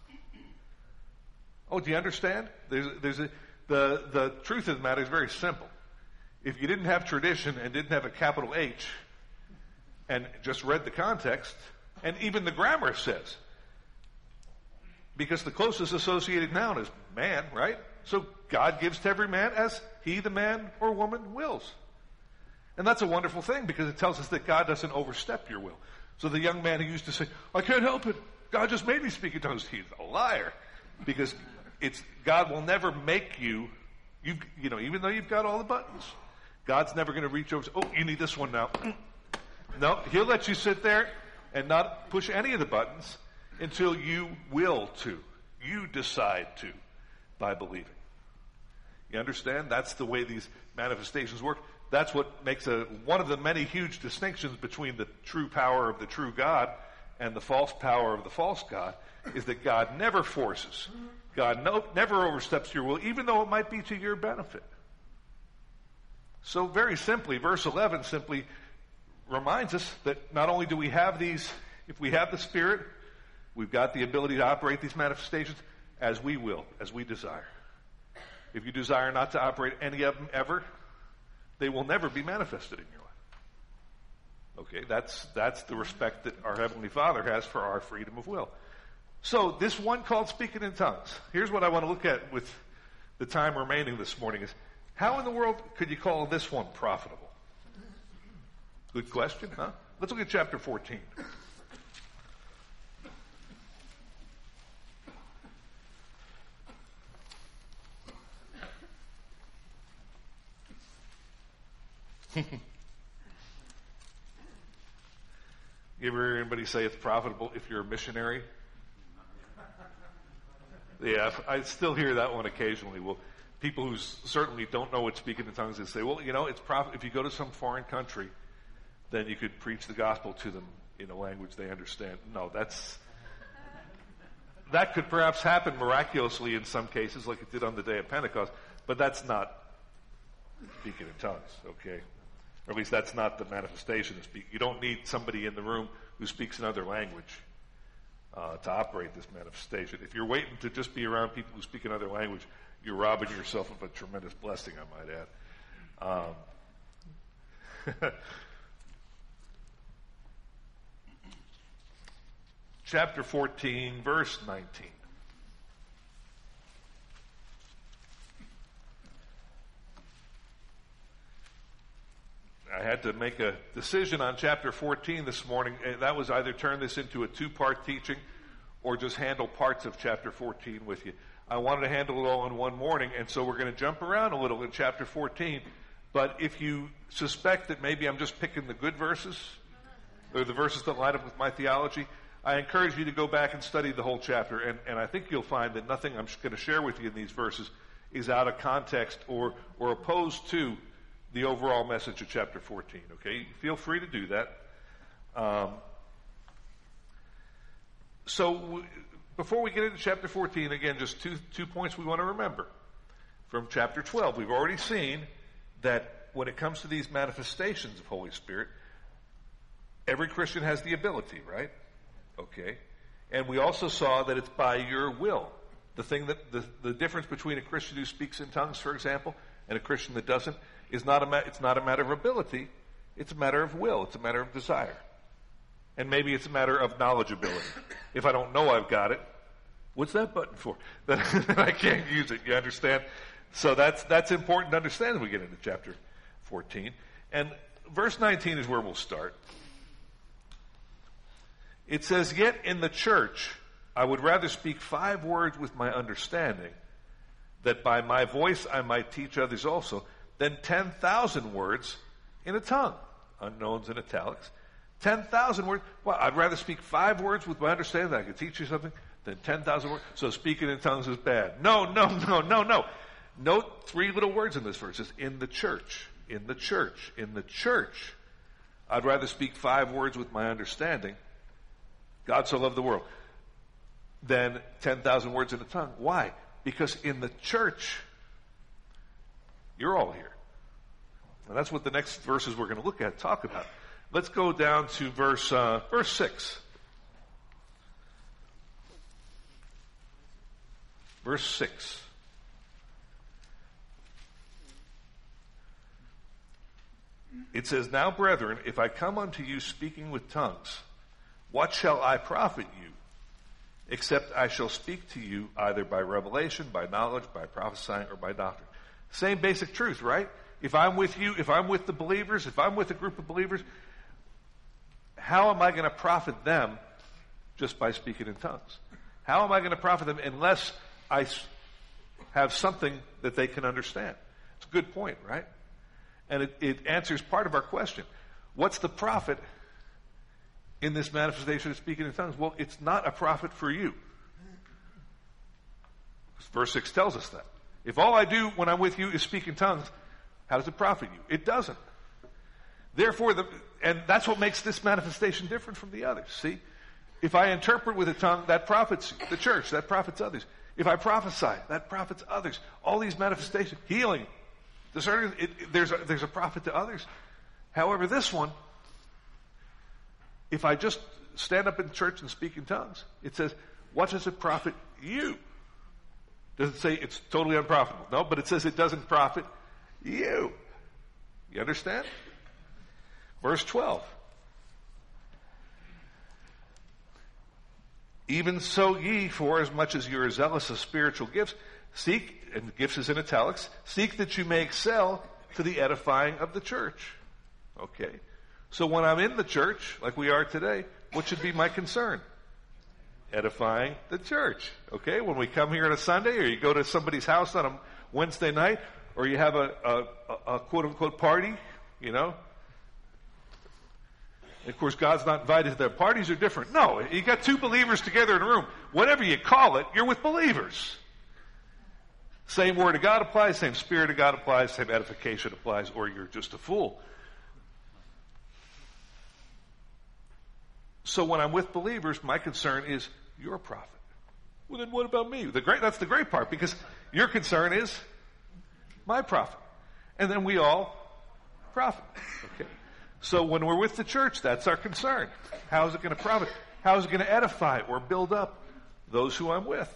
Oh, do you understand? There's, there's a, the, the truth of the matter is very simple. If you didn't have tradition and didn't have a capital H and just read the context, and even the grammar says, because the closest associated noun is man, right? So God gives to every man as he, the man or woman, wills. And that's a wonderful thing because it tells us that God doesn't overstep your will. So the young man who used to say, I can't help it. God just made me speak in tongues. He's a liar. Because it's, God will never make you, you you know, even though you've got all the buttons, God's never going to reach over and say, oh, you need this one now. No, he'll let you sit there and not push any of the buttons until you will to. You decide to by believing. You understand? That's the way these manifestations work. That's what makes a, one of the many huge distinctions between the true power of the true God and the false power of the false god is that God never forces. God no, never oversteps your will, even though it might be to your benefit. So very simply, verse eleven simply reminds us that not only do we have these, if we have the Spirit, we've got the ability to operate these manifestations as we will, as we desire. If you desire not to operate any of them ever, they will never be manifested in your life. Okay, that's, that's the respect that our Heavenly Father has for our freedom of will. So this one called speaking in tongues. Here's what I want to look at with the time remaining this morning is, how in the world could you call this one profitable? Good question, huh? Let's look at chapter fourteen. You ever hear anybody say it's profitable if you're a missionary? Yeah, I still hear that one occasionally. Well, people who certainly don't know what speaking in tongues is say, well, you know, it's prof- if you go to some foreign country, then you could preach the gospel to them in a language they understand. No, that's, that could perhaps happen miraculously in some cases, like it did on the day of Pentecost, but that's not speaking in tongues, okay? Or at least that's not the manifestation of speaking. You don't need somebody in the room who speaks another language uh, to operate this manifestation. If you're waiting to just be around people who speak another language, you're robbing yourself of a tremendous blessing, I might add. Um, chapter fourteen, verse nineteen. I had to make a decision on chapter fourteen this morning. That was either turn this into a two-part teaching or just handle parts of chapter fourteen with you. I wanted to handle it all in one morning, and so we're going to jump around a little in chapter fourteen. But if you suspect that maybe I'm just picking the good verses, or the verses that line up with my theology, I encourage you to go back and study the whole chapter, and, and I think you'll find that nothing I'm going to share with you in these verses is out of context or, or opposed to the overall message of chapter fourteen, okay? Feel free to do that. Um, so w- before we get into chapter fourteen, again, just two, two points we want to remember. From chapter twelve, we've already seen that when it comes to these manifestations of Holy Spirit, every Christian has the ability, right? Okay. And we also saw that it's by your will. The thing that, the, the difference between a Christian who speaks in tongues, for example, and a Christian that doesn't, is not a ma- it's not a matter of ability, it's a matter of will, it's a matter of desire. And maybe it's a matter of knowledgeability. If I don't know I've got it, what's that button for? Then I can't use it, you understand? So that's that's important to understand as we get into chapter fourteen. And verse nineteen is where we'll start. It says, "Yet in the church I would rather speak five words with my understanding, that by my voice I might teach others also, than ten thousand words in a tongue." Unknowns in italics. ten thousand words. Well, I'd rather speak five words with my understanding that I could teach you something than ten thousand words. So speaking in tongues is bad. No, no, no, no, no. Note three little words in this verse. It's in the church. In the church. In the church. I'd rather speak five words with my understanding. God so loved the world. Than ten thousand words in a tongue. Why? Because in the church, you're all here. And that's what the next verses we're going to look at talk about. Let's go down to verse uh, verse six. Verse six. It says, "Now, brethren, if I come unto you speaking with tongues, what shall I profit you? Except I shall speak to you either by revelation, by knowledge, by prophesying, or by doctrine." Same basic truth, right? If I'm with you, if I'm with the believers, if I'm with a group of believers, how am I going to profit them just by speaking in tongues? How am I going to profit them unless I have something that they can understand? It's a good point, right? And it, it answers part of our question. What's the profit in this manifestation of speaking in tongues? Well, it's not a profit for you. Verse six tells us that. If all I do when I'm with you is speak in tongues, how does it profit you? It doesn't. Therefore, the, and that's what makes this manifestation different from the others. See, If I interpret with a tongue, that profits the church, that profits others. If I prophesy, that profits others. All these manifestations, healing, discerning, it, it, there's, a, there's a profit to others. However, this one, if I just stand up in church and speak in tongues, it says, what does it profit you? Doesn't say it's totally unprofitable. No, but it says it doesn't profit you. You understand? Verse twelve. Even so ye, for as much as you are zealous of spiritual gifts, seek, and gifts is in italics, seek that you may excel to the edifying of the church. Okay. So when I'm in the church, like we are today, what should be my concern? Edifying the church. Okay? When we come here on a Sunday, or you go to somebody's house on a Wednesday night, or you have a, a, a quote-unquote party, you know. Of course, God's not invited to their parties are different. No, you got two believers together in a room. Whatever you call it, you're with believers. Same word of God applies, same spirit of God applies, same edification applies, or you're just a fool. So when I'm with believers, my concern is your profit. Well, then what about me? The great, that's the great part, because your concern is my profit. And then we all profit. Okay. So when we're with the church, that's our concern. How is it going to profit? How is it going to edify or build up those who I'm with?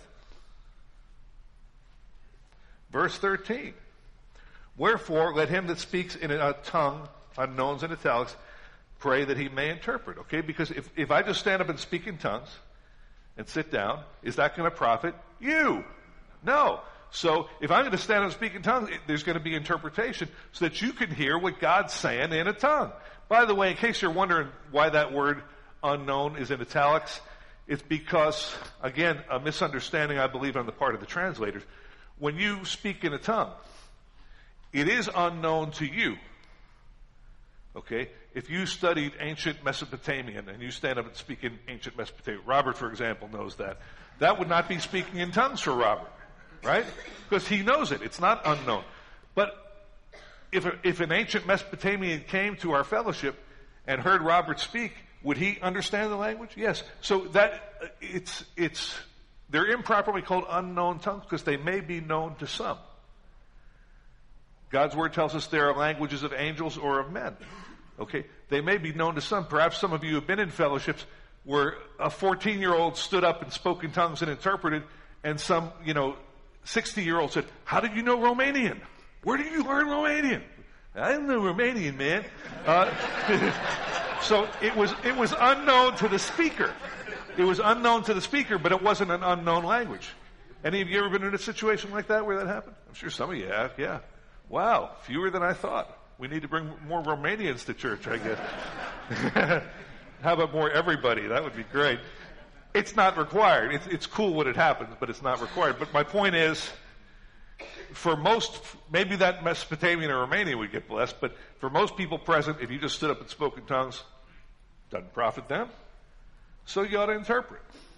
Verse thirteen. Wherefore, let him that speaks in a tongue, unknowns in italics, pray that he may interpret. Okay? Because if, if I just stand up and speak in tongues and sit down, is that going to profit you? No. So if I'm going to stand up and speak in tongues, it, there's going to be interpretation so that you can hear what God's saying in a tongue. By the way, in case you're wondering why that word unknown is in italics, it's because, again, a misunderstanding, I believe, on the part of the translators. When you speak in a tongue, it is unknown to you. Okay? If you studied ancient Mesopotamian and you stand up and speak in ancient Mesopotamian, Robert, for example, knows that. That would not be speaking in tongues for Robert. Right? Because he knows it. It's not unknown. But if, a, if an ancient Mesopotamian came to our fellowship and heard Robert speak, would he understand the language? Yes. So that, it's, it's, they're improperly called unknown tongues because they may be known to some. God's word tells us there are languages of angels or of men. Okay? They may be known to some. Perhaps some of you have been in fellowships where a fourteen-year-old stood up and spoke in tongues and interpreted, and some, you know, sixty-year-old said, how did you know Romanian? Where did you learn Romanian? I didn't know Romanian, man. Uh, so it was, it was unknown to the speaker. It was unknown to the speaker, but it wasn't an unknown language. Any of you ever been in a situation like that where that happened? I'm sure some of you have, yeah. Wow, fewer than I thought. We need to bring more Romanians to church, I guess. How about more everybody? That would be great. It's not required. It's, it's cool when it happens, but it's not required. But my point is, for most, maybe that Mesopotamian or Romanian would get blessed, but for most people present, if you just stood up and spoke in tongues, doesn't profit them. So you ought to interpret.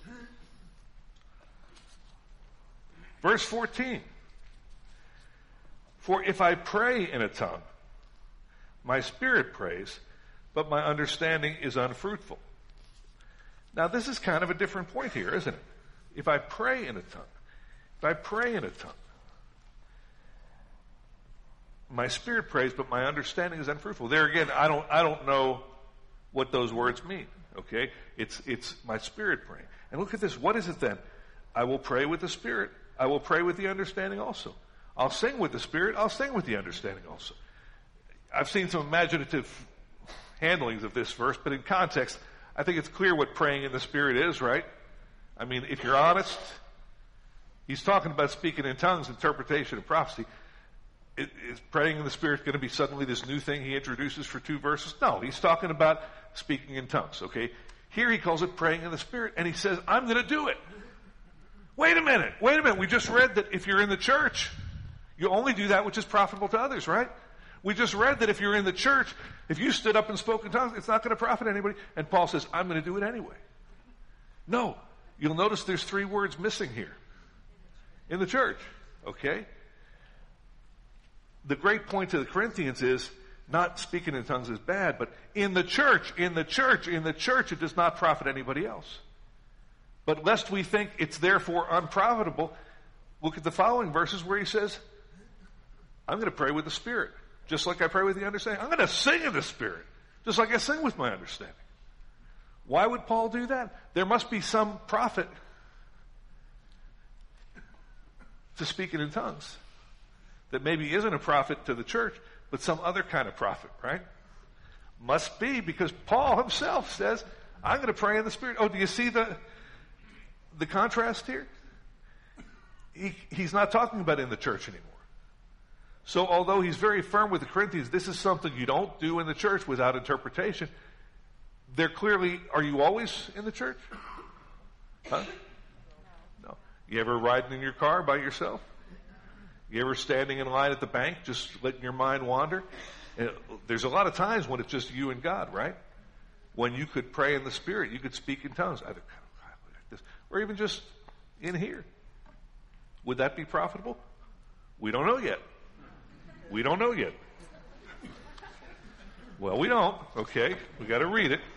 Verse fourteen. For if I pray in a tongue, my spirit prays, but my understanding is unfruitful. Now, this is kind of a different point here, isn't it? If I pray in a tongue, if I pray in a tongue, my spirit prays, but my understanding is unfruitful. There again, I don't, I don't know what those words mean. Okay, it's it's my spirit praying. And look at this. What is it then? I will pray with the spirit. I will pray with the understanding also. I'll sing with the spirit. I'll sing with the understanding also. I've seen some imaginative handlings of this verse, but in context, I think it's clear what praying in the Spirit is, right? I mean, if you're honest, he's talking about speaking in tongues, interpretation, and prophecy. It, is praying in the Spirit going to be suddenly this new thing he introduces for two verses? No, he's talking about speaking in tongues, okay? Here he calls it praying in the Spirit, and he says, I'm going to do it. Wait a minute, wait a minute. We just read that if you're in the church, you only do that which is profitable to others, right? We just read that if you're in the church, if you stood up and spoke in tongues, it's not going to profit anybody. And Paul says, I'm going to do it anyway. No. You'll notice there's three words missing here. In the church. Okay? The great point to the Corinthians is not speaking in tongues is bad, but in the church, in the church, in the church, it does not profit anybody else. But lest we think it's therefore unprofitable, look at the following verses where he says, I'm going to pray with the Spirit, just like I pray with the understanding. I'm going to sing in the Spirit, just like I sing with my understanding. Why would Paul do that? There must be some profit to speaking in tongues that maybe isn't a profit to the church, but some other kind of profit, right? Must be, because Paul himself says, I'm going to pray in the Spirit. Oh, do you see the the contrast here? He, he's not talking about in the church anymore. So although he's very firm with the Corinthians, this is something you don't do in the church without interpretation. They're clearly, are you always in the church? Huh? No. You ever riding in your car by yourself? You ever standing in line at the bank, just letting your mind wander? And there's a lot of times when it's just you and God, right? When you could pray in the Spirit, you could speak in tongues, either like this, or even just in here. Would that be profitable? We don't know yet. We don't know yet. Well, we don't. Okay, we got to read it.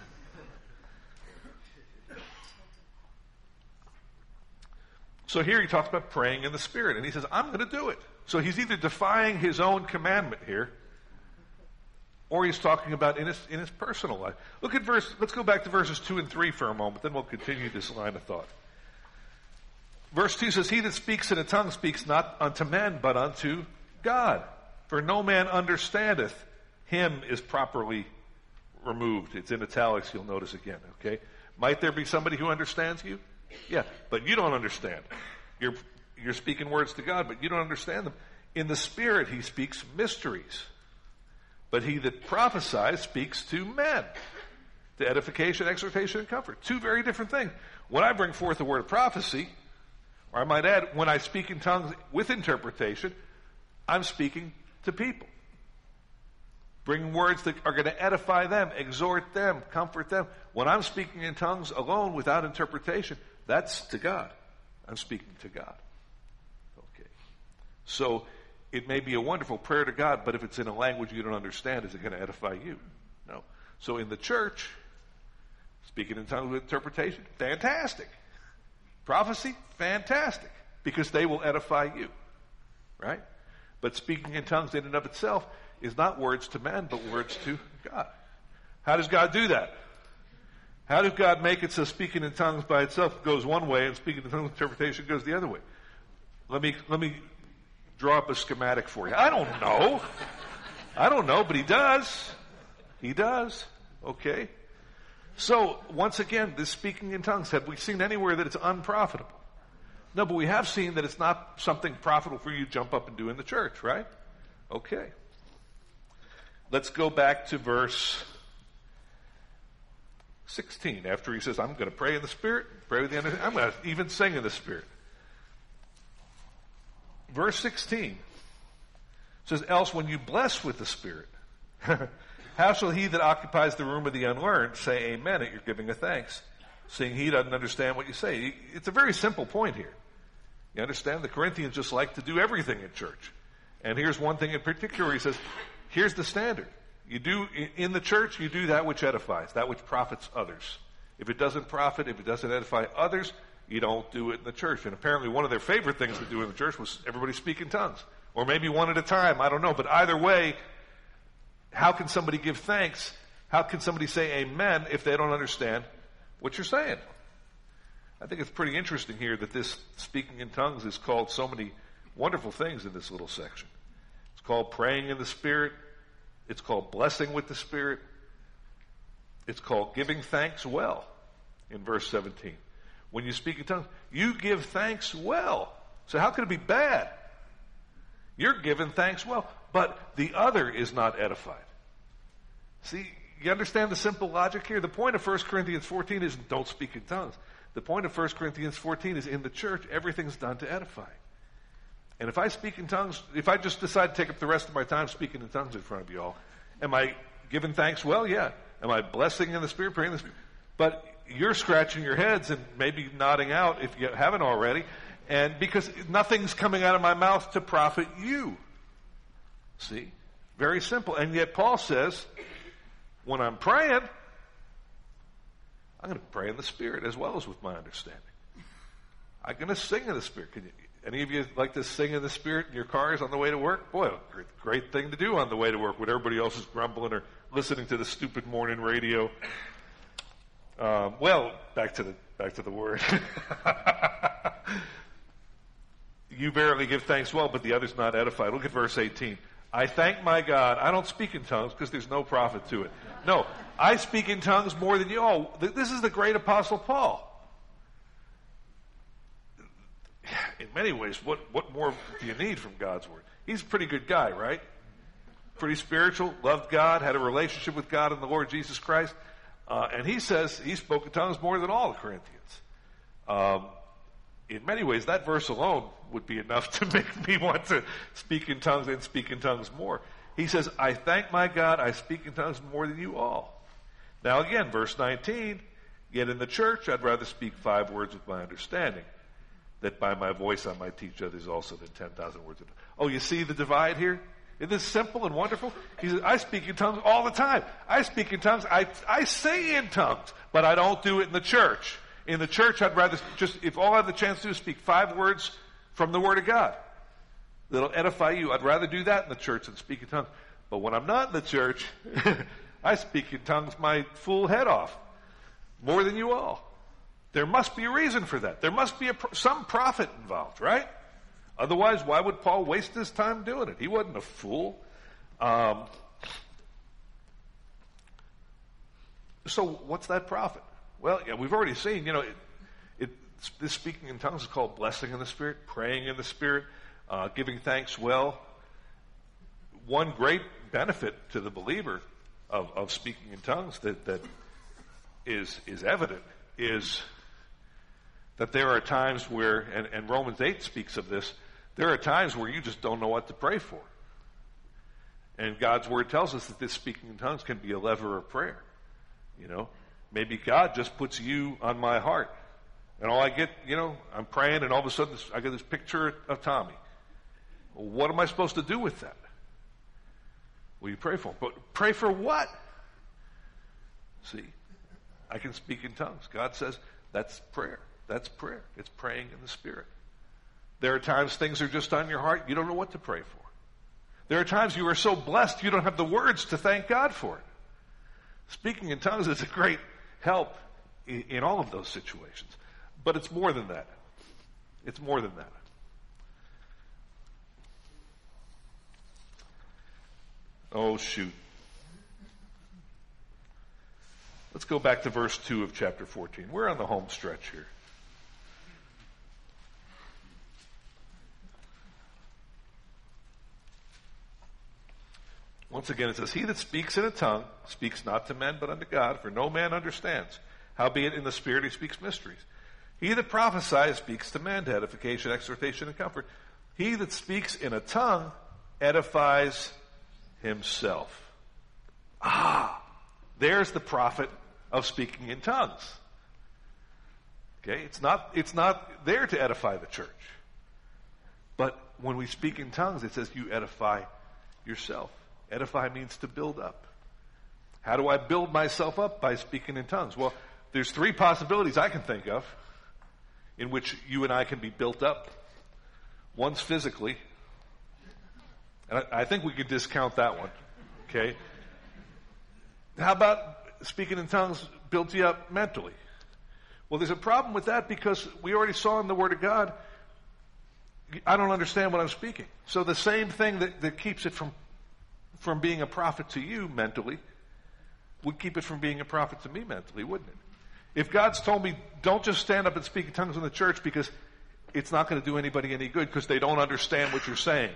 So here he talks about praying in the Spirit, and he says, I'm going to do it. So he's either defying his own commandment here, or he's talking about in his, in his personal life. Look at verse, let's go back to verses two and three for a moment, then we'll continue this line of thought. Verse two says, he that speaks in a tongue speaks not unto men, but unto God. For no man understandeth him is properly removed. It's in italics, you'll notice again, okay? Might there be somebody who understands you? Yeah, but you don't understand. You're, you're speaking words to God, but you don't understand them. In the Spirit, he speaks mysteries. But he that prophesies speaks to men, to edification, exhortation, and comfort. Two very different things. When I bring forth the word of prophecy, or I might add, when I speak in tongues with interpretation, I'm speaking to people. Bringing words that are going to edify them, exhort them, comfort them. When I'm speaking in tongues alone without interpretation, that's to God. I'm speaking to God. Okay. So, it may be a wonderful prayer to God, but if it's in a language you don't understand, is it going to edify you? No. So in the church, speaking in tongues with interpretation, fantastic. Prophecy, fantastic. Because they will edify you. Right? But speaking in tongues in and of itself is not words to men, but words to God. How does God do that? How does God make it so speaking in tongues by itself goes one way and speaking in tongues with interpretation goes the other way? Let me, let me draw up a schematic for you. I don't know. I don't know, but he does. He does. Okay. So, once again, this speaking in tongues, have we seen anywhere that it's unprofitable? No, but we have seen that it's not something profitable for you to jump up and do in the church, right? Okay. Let's go back to verse sixteen. After he says, I'm going to pray in the Spirit, pray with the understanding, I'm going to even sing in the Spirit. Verse sixteen says, else when you bless with the Spirit, how shall he that occupies the room of the unlearned say amen at your giving of thanks, seeing he doesn't understand what you say? It's a very simple point here. You understand? The Corinthians just like to do everything in church. And here's one thing in particular. He says, here's the standard. You do, in the church, you do that which edifies, that which profits others. If it doesn't profit, if it doesn't edify others, you don't do it in the church. And apparently one of their favorite things to do in the church was everybody speak in tongues. Or maybe one at a time, I don't know. But either way, how can somebody give thanks? How can somebody say amen if they don't understand what you're saying? I think it's pretty interesting here that this speaking in tongues is called so many wonderful things in this little section. It's called praying in the Spirit. It's called blessing with the Spirit. It's called giving thanks well in verse seventeen. When you speak in tongues, you give thanks well. So how could it be bad? You're giving thanks well, but the other is not edified. See, you understand the simple logic here? The point of First Corinthians fourteen isn't don't speak in tongues. The point of First Corinthians fourteen is in the church, everything's done to edify. And if I speak in tongues, if I just decide to take up the rest of my time speaking in tongues in front of you all, am I giving thanks well? Yeah. Am I blessing in the Spirit, praying in the Spirit? But you're scratching your heads and maybe nodding out if you haven't already, and because nothing's coming out of my mouth to profit you. See? Very simple. And yet Paul says, when I'm praying, I'm going to pray in the Spirit as well as with my understanding. I'm going to sing in the Spirit. Can you, any of you like to sing in the Spirit in your cars on the way to work? Boy, a great, great thing to do on the way to work when everybody else is grumbling or listening to the stupid morning radio. Um, well, back to the back to the word. You verily give thanks well, but the other's not edified. Look at verse eighteen. I thank my God. I don't speak in tongues because there's no profit to it. No, I speak in tongues more than you all. This is the great Apostle Paul. In many ways, what, what more do you need from God's word? He's a pretty good guy, right? Pretty spiritual, loved God, had a relationship with God and the Lord Jesus Christ. Uh, and he says he spoke in tongues more than all the Corinthians. Um, in many ways, that verse alone would be enough to make me want to speak in tongues and speak in tongues more. He says, I thank my God, I speak in tongues more than you all. Now again, verse nineteen, yet in the church I'd rather speak five words with my understanding, that by my voice I might teach others also than ten thousand words. Oh, you see the divide here? Isn't this simple and wonderful? He says, I speak in tongues all the time. I speak in tongues. I, I sing in tongues, but I don't do it in the church. In the church, I'd rather just, if all I have the chance to do is speak five words from the Word of God that'll edify you, I'd rather do that in the church than speak in tongues. But when I'm not in the church, I speak in tongues my full head off, more than you all. There must be a reason for that. There must be a, some profit involved, right? Otherwise, why would Paul waste his time doing it? He wasn't a fool. Um, so what's that profit? Well, yeah, we've already seen, you know, it, it, this speaking in tongues is called blessing in the Spirit, praying in the Spirit, uh, giving thanks well. One great benefit to the believer of, of speaking in tongues that, that is, is evident is that there are times where, and, and Romans eight speaks of this, there are times where you just don't know what to pray for. And God's Word tells us that this speaking in tongues can be a lever of prayer. You know, maybe God just puts you on my heart. And all I get, you know, I'm praying and all of a sudden I get this picture of Tommy. Well, what am I supposed to do with that? Well, you pray for him. But pray for what? See, I can speak in tongues. God says that's prayer. That's prayer. It's praying in the Spirit. There are times things are just on your heart. You don't know what to pray for. There are times you are so blessed you don't have the words to thank God for it. Speaking in tongues is a great help in, in all of those situations. But it's more than that. It's more than that. Oh, shoot. Let's go back to verse two of chapter fourteen. We're on the home stretch here. Once again, it says, he that speaks in a tongue speaks not to men, but unto God, for no man understands. Howbeit in the Spirit he speaks mysteries. He that prophesies speaks to men to edification, exhortation, and comfort. He that speaks in a tongue edifies himself. Ah, there's the profit of speaking in tongues. Okay, it's not, it's not there to edify the church. But when we speak in tongues, it says you edify yourself. Edify means to build up. How do I build myself up? By speaking in tongues. Well, there's three possibilities I can think of in which you and I can be built up. One's physically. And I, I think we could discount that one. Okay? How about speaking in tongues builds you up mentally? Well, there's a problem with that because we already saw in the Word of God, I don't understand what I'm speaking. So the same thing that, that keeps it from from being a profit to you mentally would keep it from being a profit to me mentally, wouldn't it? If God's told me, don't just stand up and speak in tongues in the church because it's not going to do anybody any good because they don't understand what you're saying,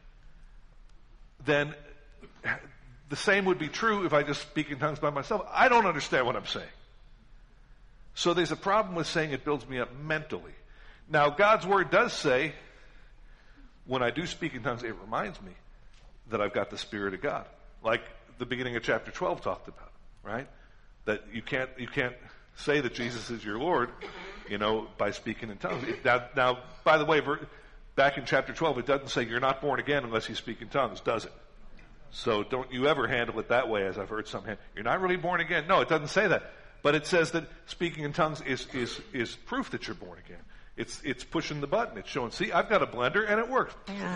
then the same would be true if I just speak in tongues by myself. I don't understand what I'm saying. So there's a problem with saying it builds me up mentally. Now, God's Word does say, when I do speak in tongues, it reminds me that I've got the Spirit of God. Like the beginning of chapter twelve talked about, right? That you can't, you can't say that Jesus is your Lord, you know, by speaking in tongues. It, now, now, by the way, back in chapter twelve, it doesn't say you're not born again unless you speak in tongues, does it? So don't you ever handle it that way, as I've heard some hand. You're not really born again. No, it doesn't say that. But it says that speaking in tongues is, is, is proof that you're born again. It's, it's pushing the button. It's showing, see, I've got a blender and it works.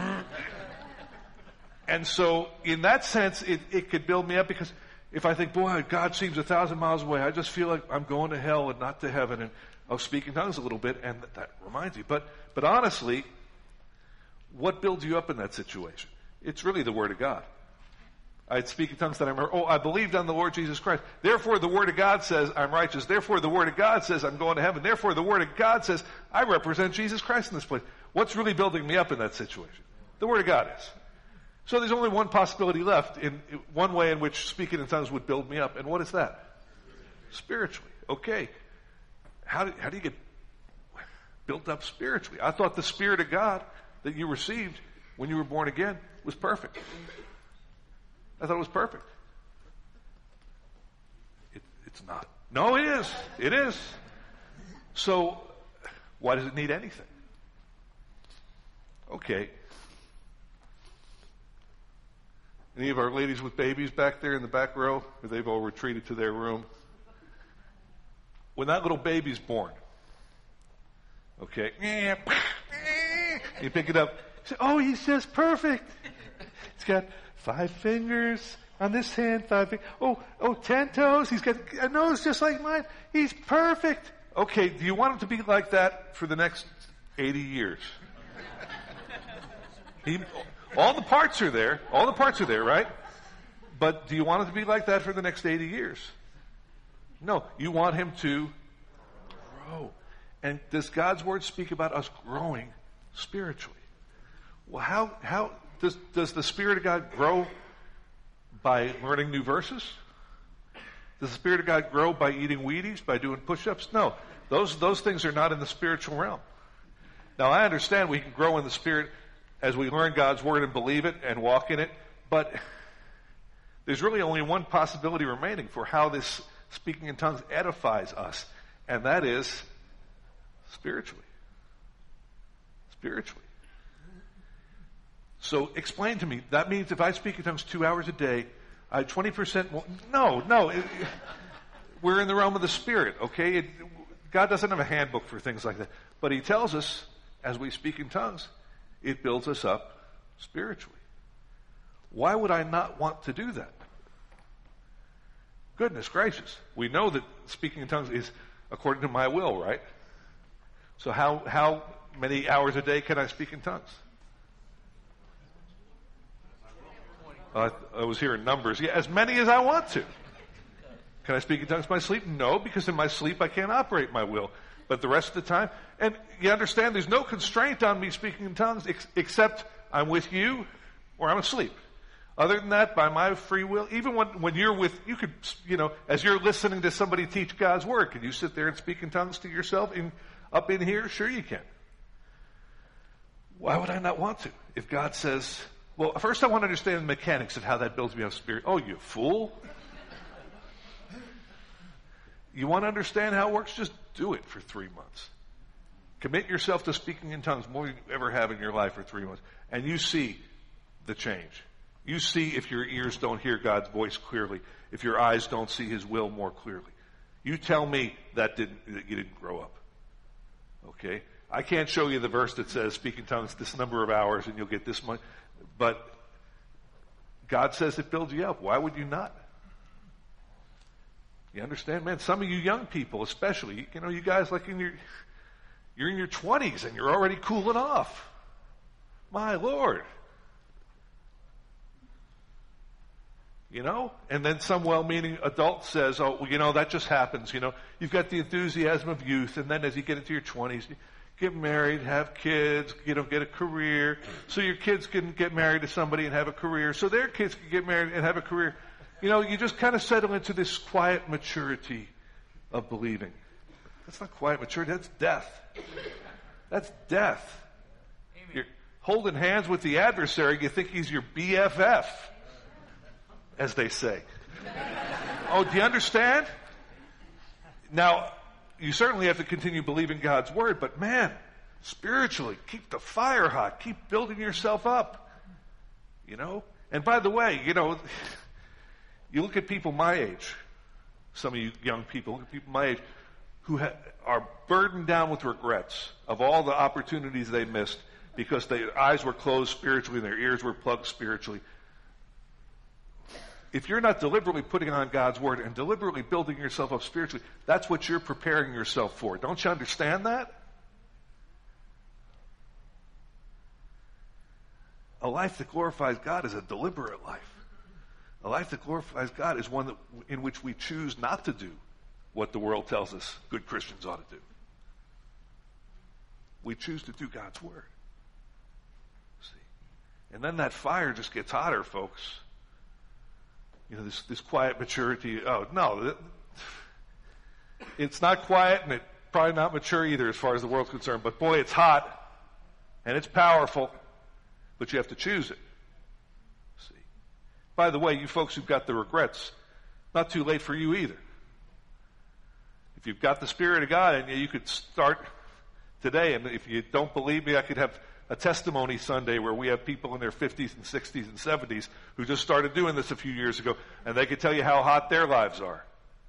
And so in that sense, it, it could build me up, because if I think, boy, God seems a thousand miles away, I just feel like I'm going to hell and not to heaven, and I'll speak in tongues a little bit, and that, that reminds you. But, but honestly, what builds you up in that situation? It's really the Word of God. I speak in tongues that I'm, oh, I believed on the Lord Jesus Christ. Therefore, the Word of God says I'm righteous. Therefore, the Word of God says I'm going to heaven. Therefore, the Word of God says I represent Jesus Christ in this place. What's really building me up in that situation? The Word of God is. So there's only one possibility left, in, in one way in which speaking in tongues would build me up. And what is that? Spiritually. Okay. How do, how do you get built up spiritually? I thought the Spirit of God that you received when you were born again was perfect. I thought it was perfect. It, it's not. No, it is. It is. So, why does it need anything? Okay. Any of our ladies with babies back there in the back row? Or they've all retreated to their room? When that little baby's born, okay, you pick it up, you say, oh, he's just perfect. He's got five fingers on this hand, five fingers. Oh, oh, ten toes. He's got a nose just like mine. He's perfect. Okay, do you want him to be like that for the next eighty years? He, all the parts are there. All the parts are there, right? But do you want him to be like that for the next eighty years? No, you want him to grow. And does God's Word speak about us growing spiritually? Well, how, how, Does, does the Spirit of God grow by learning new verses? Does the Spirit of God grow by eating Wheaties, by doing push-ups? No. Those, those things are not in the spiritual realm. Now, I understand we can grow in the Spirit as we learn God's Word and believe it and walk in it, but there's really only one possibility remaining for how this speaking in tongues edifies us, and that is spiritually. Spiritually. So explain to me, that means if I speak in tongues two hours a day, I twenty percent more. No, no. It, we're in the realm of the Spirit, okay? It, God doesn't have a handbook for things like that. But He tells us, as we speak in tongues, it builds us up spiritually. Why would I not want to do that? Goodness gracious. We know that speaking in tongues is according to my will, right? So how, how many hours a day can I speak in tongues? Uh, I was hearing numbers. Yeah, as many as I want to. Can I speak in tongues in my sleep? No, because in my sleep I can't operate my will. But the rest of the time, and you understand there's no constraint on me speaking in tongues ex- except I'm with you or I'm asleep. Other than that, by my free will, even when, when you're with, you could, you know, as you're listening to somebody teach God's Word, can you sit there and speak in tongues to yourself in, up in here? Sure you can. Why would I not want to? If God says, well, first I want to understand the mechanics of how that builds me up spirit. Oh, you fool. You want to understand how it works? Just do it for three months. Commit yourself to speaking in tongues more than you ever have in your life for three months. And you see the change. You see if your ears don't hear God's voice clearly, if your eyes don't see His will more clearly. You tell me that, didn't, that you didn't grow up. Okay? I can't show you the verse that says speak in tongues this number of hours and you'll get this much. But God says it builds you up. Why would you not? You understand, man? Some of you young people especially, you know, you guys like in your, you're in your twenties and you're already cooling off. My Lord. You know? And then some well-meaning adult says, oh, well, you know, that just happens, you know. You've got the enthusiasm of youth, and then as you get into your twenties, you get married, have kids, you know, get a career. So your kids can get married to somebody and have a career. So their kids can get married and have a career. You know, you just kind of settle into this quiet maturity of believing. That's not quiet maturity, that's death. That's death. Amen. You're holding hands with the adversary, you think he's your B F F, as they say. Oh, do you understand? Now, you certainly have to continue believing God's Word, but man, spiritually, keep the fire hot. Keep building yourself up. You know? And by the way, you know, you look at people my age, some of you young people, people my age, who ha- are burdened down with regrets of all the opportunities they missed because their eyes were closed spiritually and their ears were plugged spiritually. If you're not deliberately putting on God's word and deliberately building yourself up spiritually, that's what you're preparing yourself for. Don't you understand that? A life that glorifies God is a deliberate life. A life that glorifies God is one that, in which we choose not to do what the world tells us good Christians ought to do. We choose to do God's word. See? And then that fire just gets hotter, folks. You know, this, this quiet maturity. Oh, no. It's not quiet, and it's probably not mature either as far as the world's concerned. But boy, it's hot, and it's powerful, but you have to choose it. See? By the way, you folks who've got the regrets, not too late for you either. If you've got the Spirit of God in you, you could start today. And if you don't believe me, I could have a testimony Sunday where we have people in their fifties and sixties and seventies who just started doing this a few years ago, and they could tell you how hot their lives are.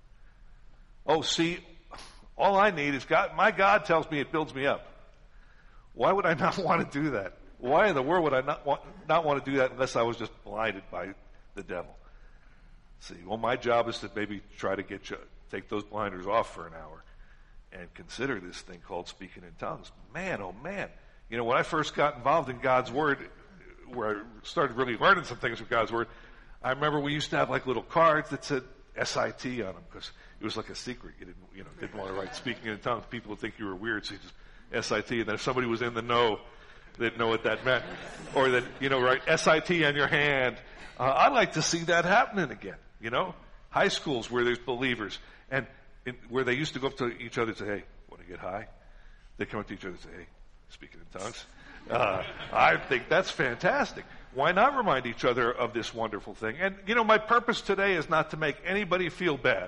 Oh, see, all I need is God. My God tells me it builds me up. Why would I not want to do that? Why in the world would I not want, not want to do that unless I was just blinded by the devil? See, well, my job is to maybe try to get you, take those blinders off for an hour and consider this thing called speaking in tongues. Man, oh man. You know, when I first got involved in God's Word, where I started really learning some things from God's Word, I remember we used to have like little cards that said S I T on them because it was like a secret. You didn't, you know, didn't want to write speaking in tongues. People would think you were weird, so you just S I T. And then if somebody was in the know, they'd know what that meant. Or that, you know, write S I T on your hand. Uh, I'd like to see that happening again, you know? High schools where there's believers and in, where they used to go up to each other and say, hey, want to get high? They come up to each other and say, hey, speaking in tongues. Uh, I think that's fantastic. Why not remind each other of this wonderful thing? And, you know, my purpose today is not to make anybody feel bad.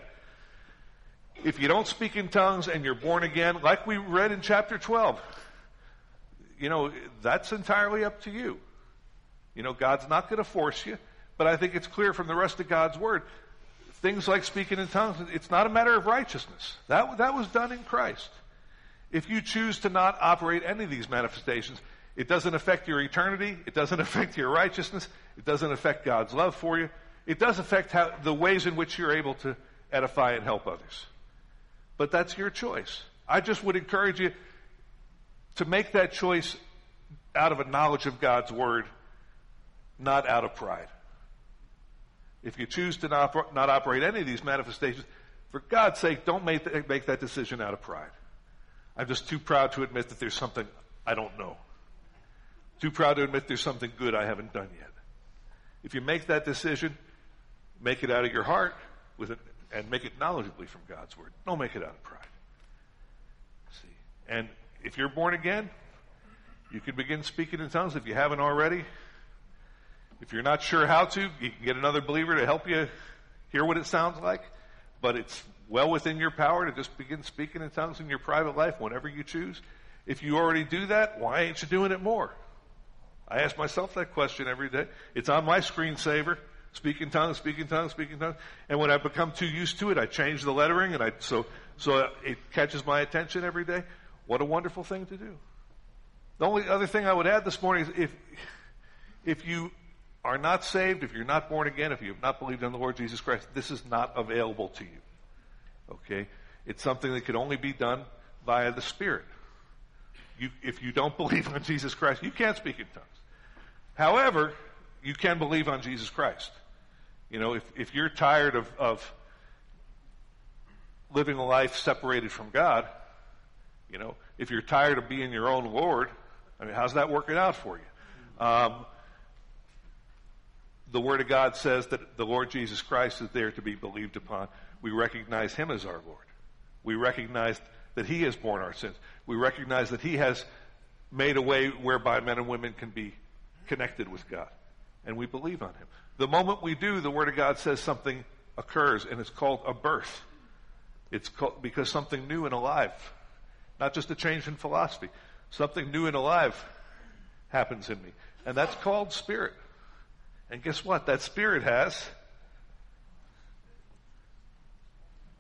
If you don't speak in tongues and you're born again, like we read in chapter twelve, you know, that's entirely up to you. You know, God's not going to force you, but I think it's clear from the rest of God's Word. Things like speaking in tongues, it's not a matter of righteousness. That, that was done in Christ. If you choose to not operate any of these manifestations, it doesn't affect your eternity. It doesn't affect your righteousness. It doesn't affect God's love for you. It does affect how, the ways in which you're able to edify and help others. But that's your choice. I just would encourage you to make that choice out of a knowledge of God's Word, not out of pride. If you choose to not, not operate any of these manifestations, for God's sake, don't make, th- make that decision out of pride. I'm just too proud to admit that there's something I don't know. Too proud to admit there's something good I haven't done yet. If you make that decision, make it out of your heart with it, and make it knowledgeably from God's Word. Don't make it out of pride. See, and if you're born again, you can begin speaking in tongues if you haven't already. If you're not sure how to, you can get another believer to help you hear what it sounds like. But it's well within your power to just begin speaking in tongues in your private life whenever you choose. If you already do that, why ain't you doing it more? I ask myself that question every day. It's on my screensaver. Speak in tongues, speak in tongues, speak in tongues. And when I become too used to it, I change the lettering, and I so so it catches my attention every day. What a wonderful thing to do. The only other thing I would add this morning is if if you are not saved, if you're not born again, if you have not believed in the Lord Jesus Christ, this is not available to you. Okay? It's something that can only be done via the Spirit. You, if you don't believe on Jesus Christ, you can't speak in tongues. However, you can believe on Jesus Christ. You know, if, if you're tired of, of living a life separated from God, you know, if you're tired of being your own Lord, I mean, how's that working out for you? Um, the Word of God says that the Lord Jesus Christ is there to be believed upon. We recognize Him as our Lord. We recognize that He has borne our sins. We recognize that He has made a way whereby men and women can be connected with God. And we believe on Him. The moment we do, the Word of God says something occurs, and it's called a birth. It's called, because something new and alive, not just a change in philosophy, something new and alive happens in me. And that's called Spirit. And guess what? That Spirit has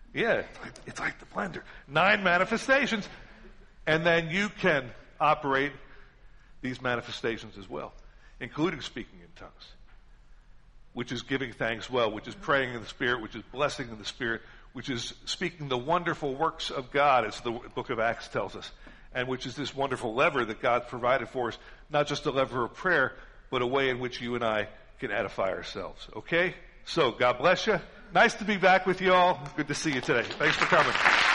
Yeah, it's like, it's like the blender. Nine manifestations. And then you can operate these manifestations as well, including speaking in tongues, which is giving thanks well, which is praying in the Spirit, which is blessing in the Spirit, which is speaking the wonderful works of God, as the book of Acts tells us, and which is this wonderful lever that God provided for us, not just a lever of prayer, but a way in which you and I can edify ourselves. Okay? So, God bless you. Nice to be back with you all. Good to see you today. Thanks for coming.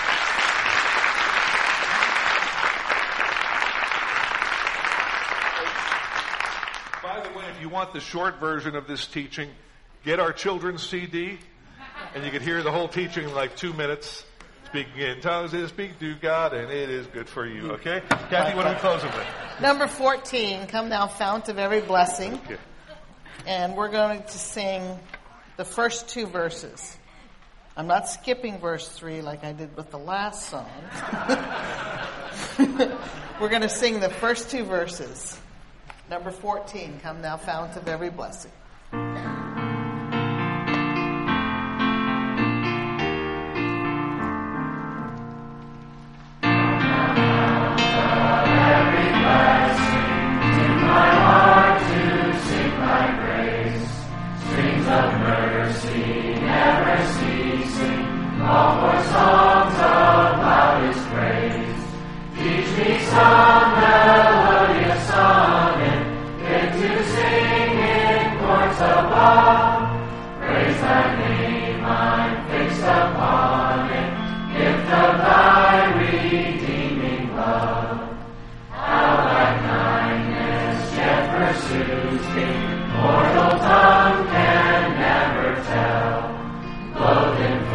By the way, if you want the short version of this teaching, get our children's C D, and you can hear the whole teaching in like two minutes. Speaking in tongues is speaking to God, and it is good for you. Okay? Kathy, what are we closing with? Number fourteen, Come Thou Fount of Every Blessing. Okay. And we're going to sing the first two verses. I'm not skipping verse three like I did with the last song. We're going to sing the first two verses. Number fourteen, Come Thou Fount of Every Blessing.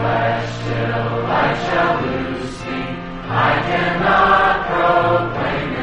I cannot proclaim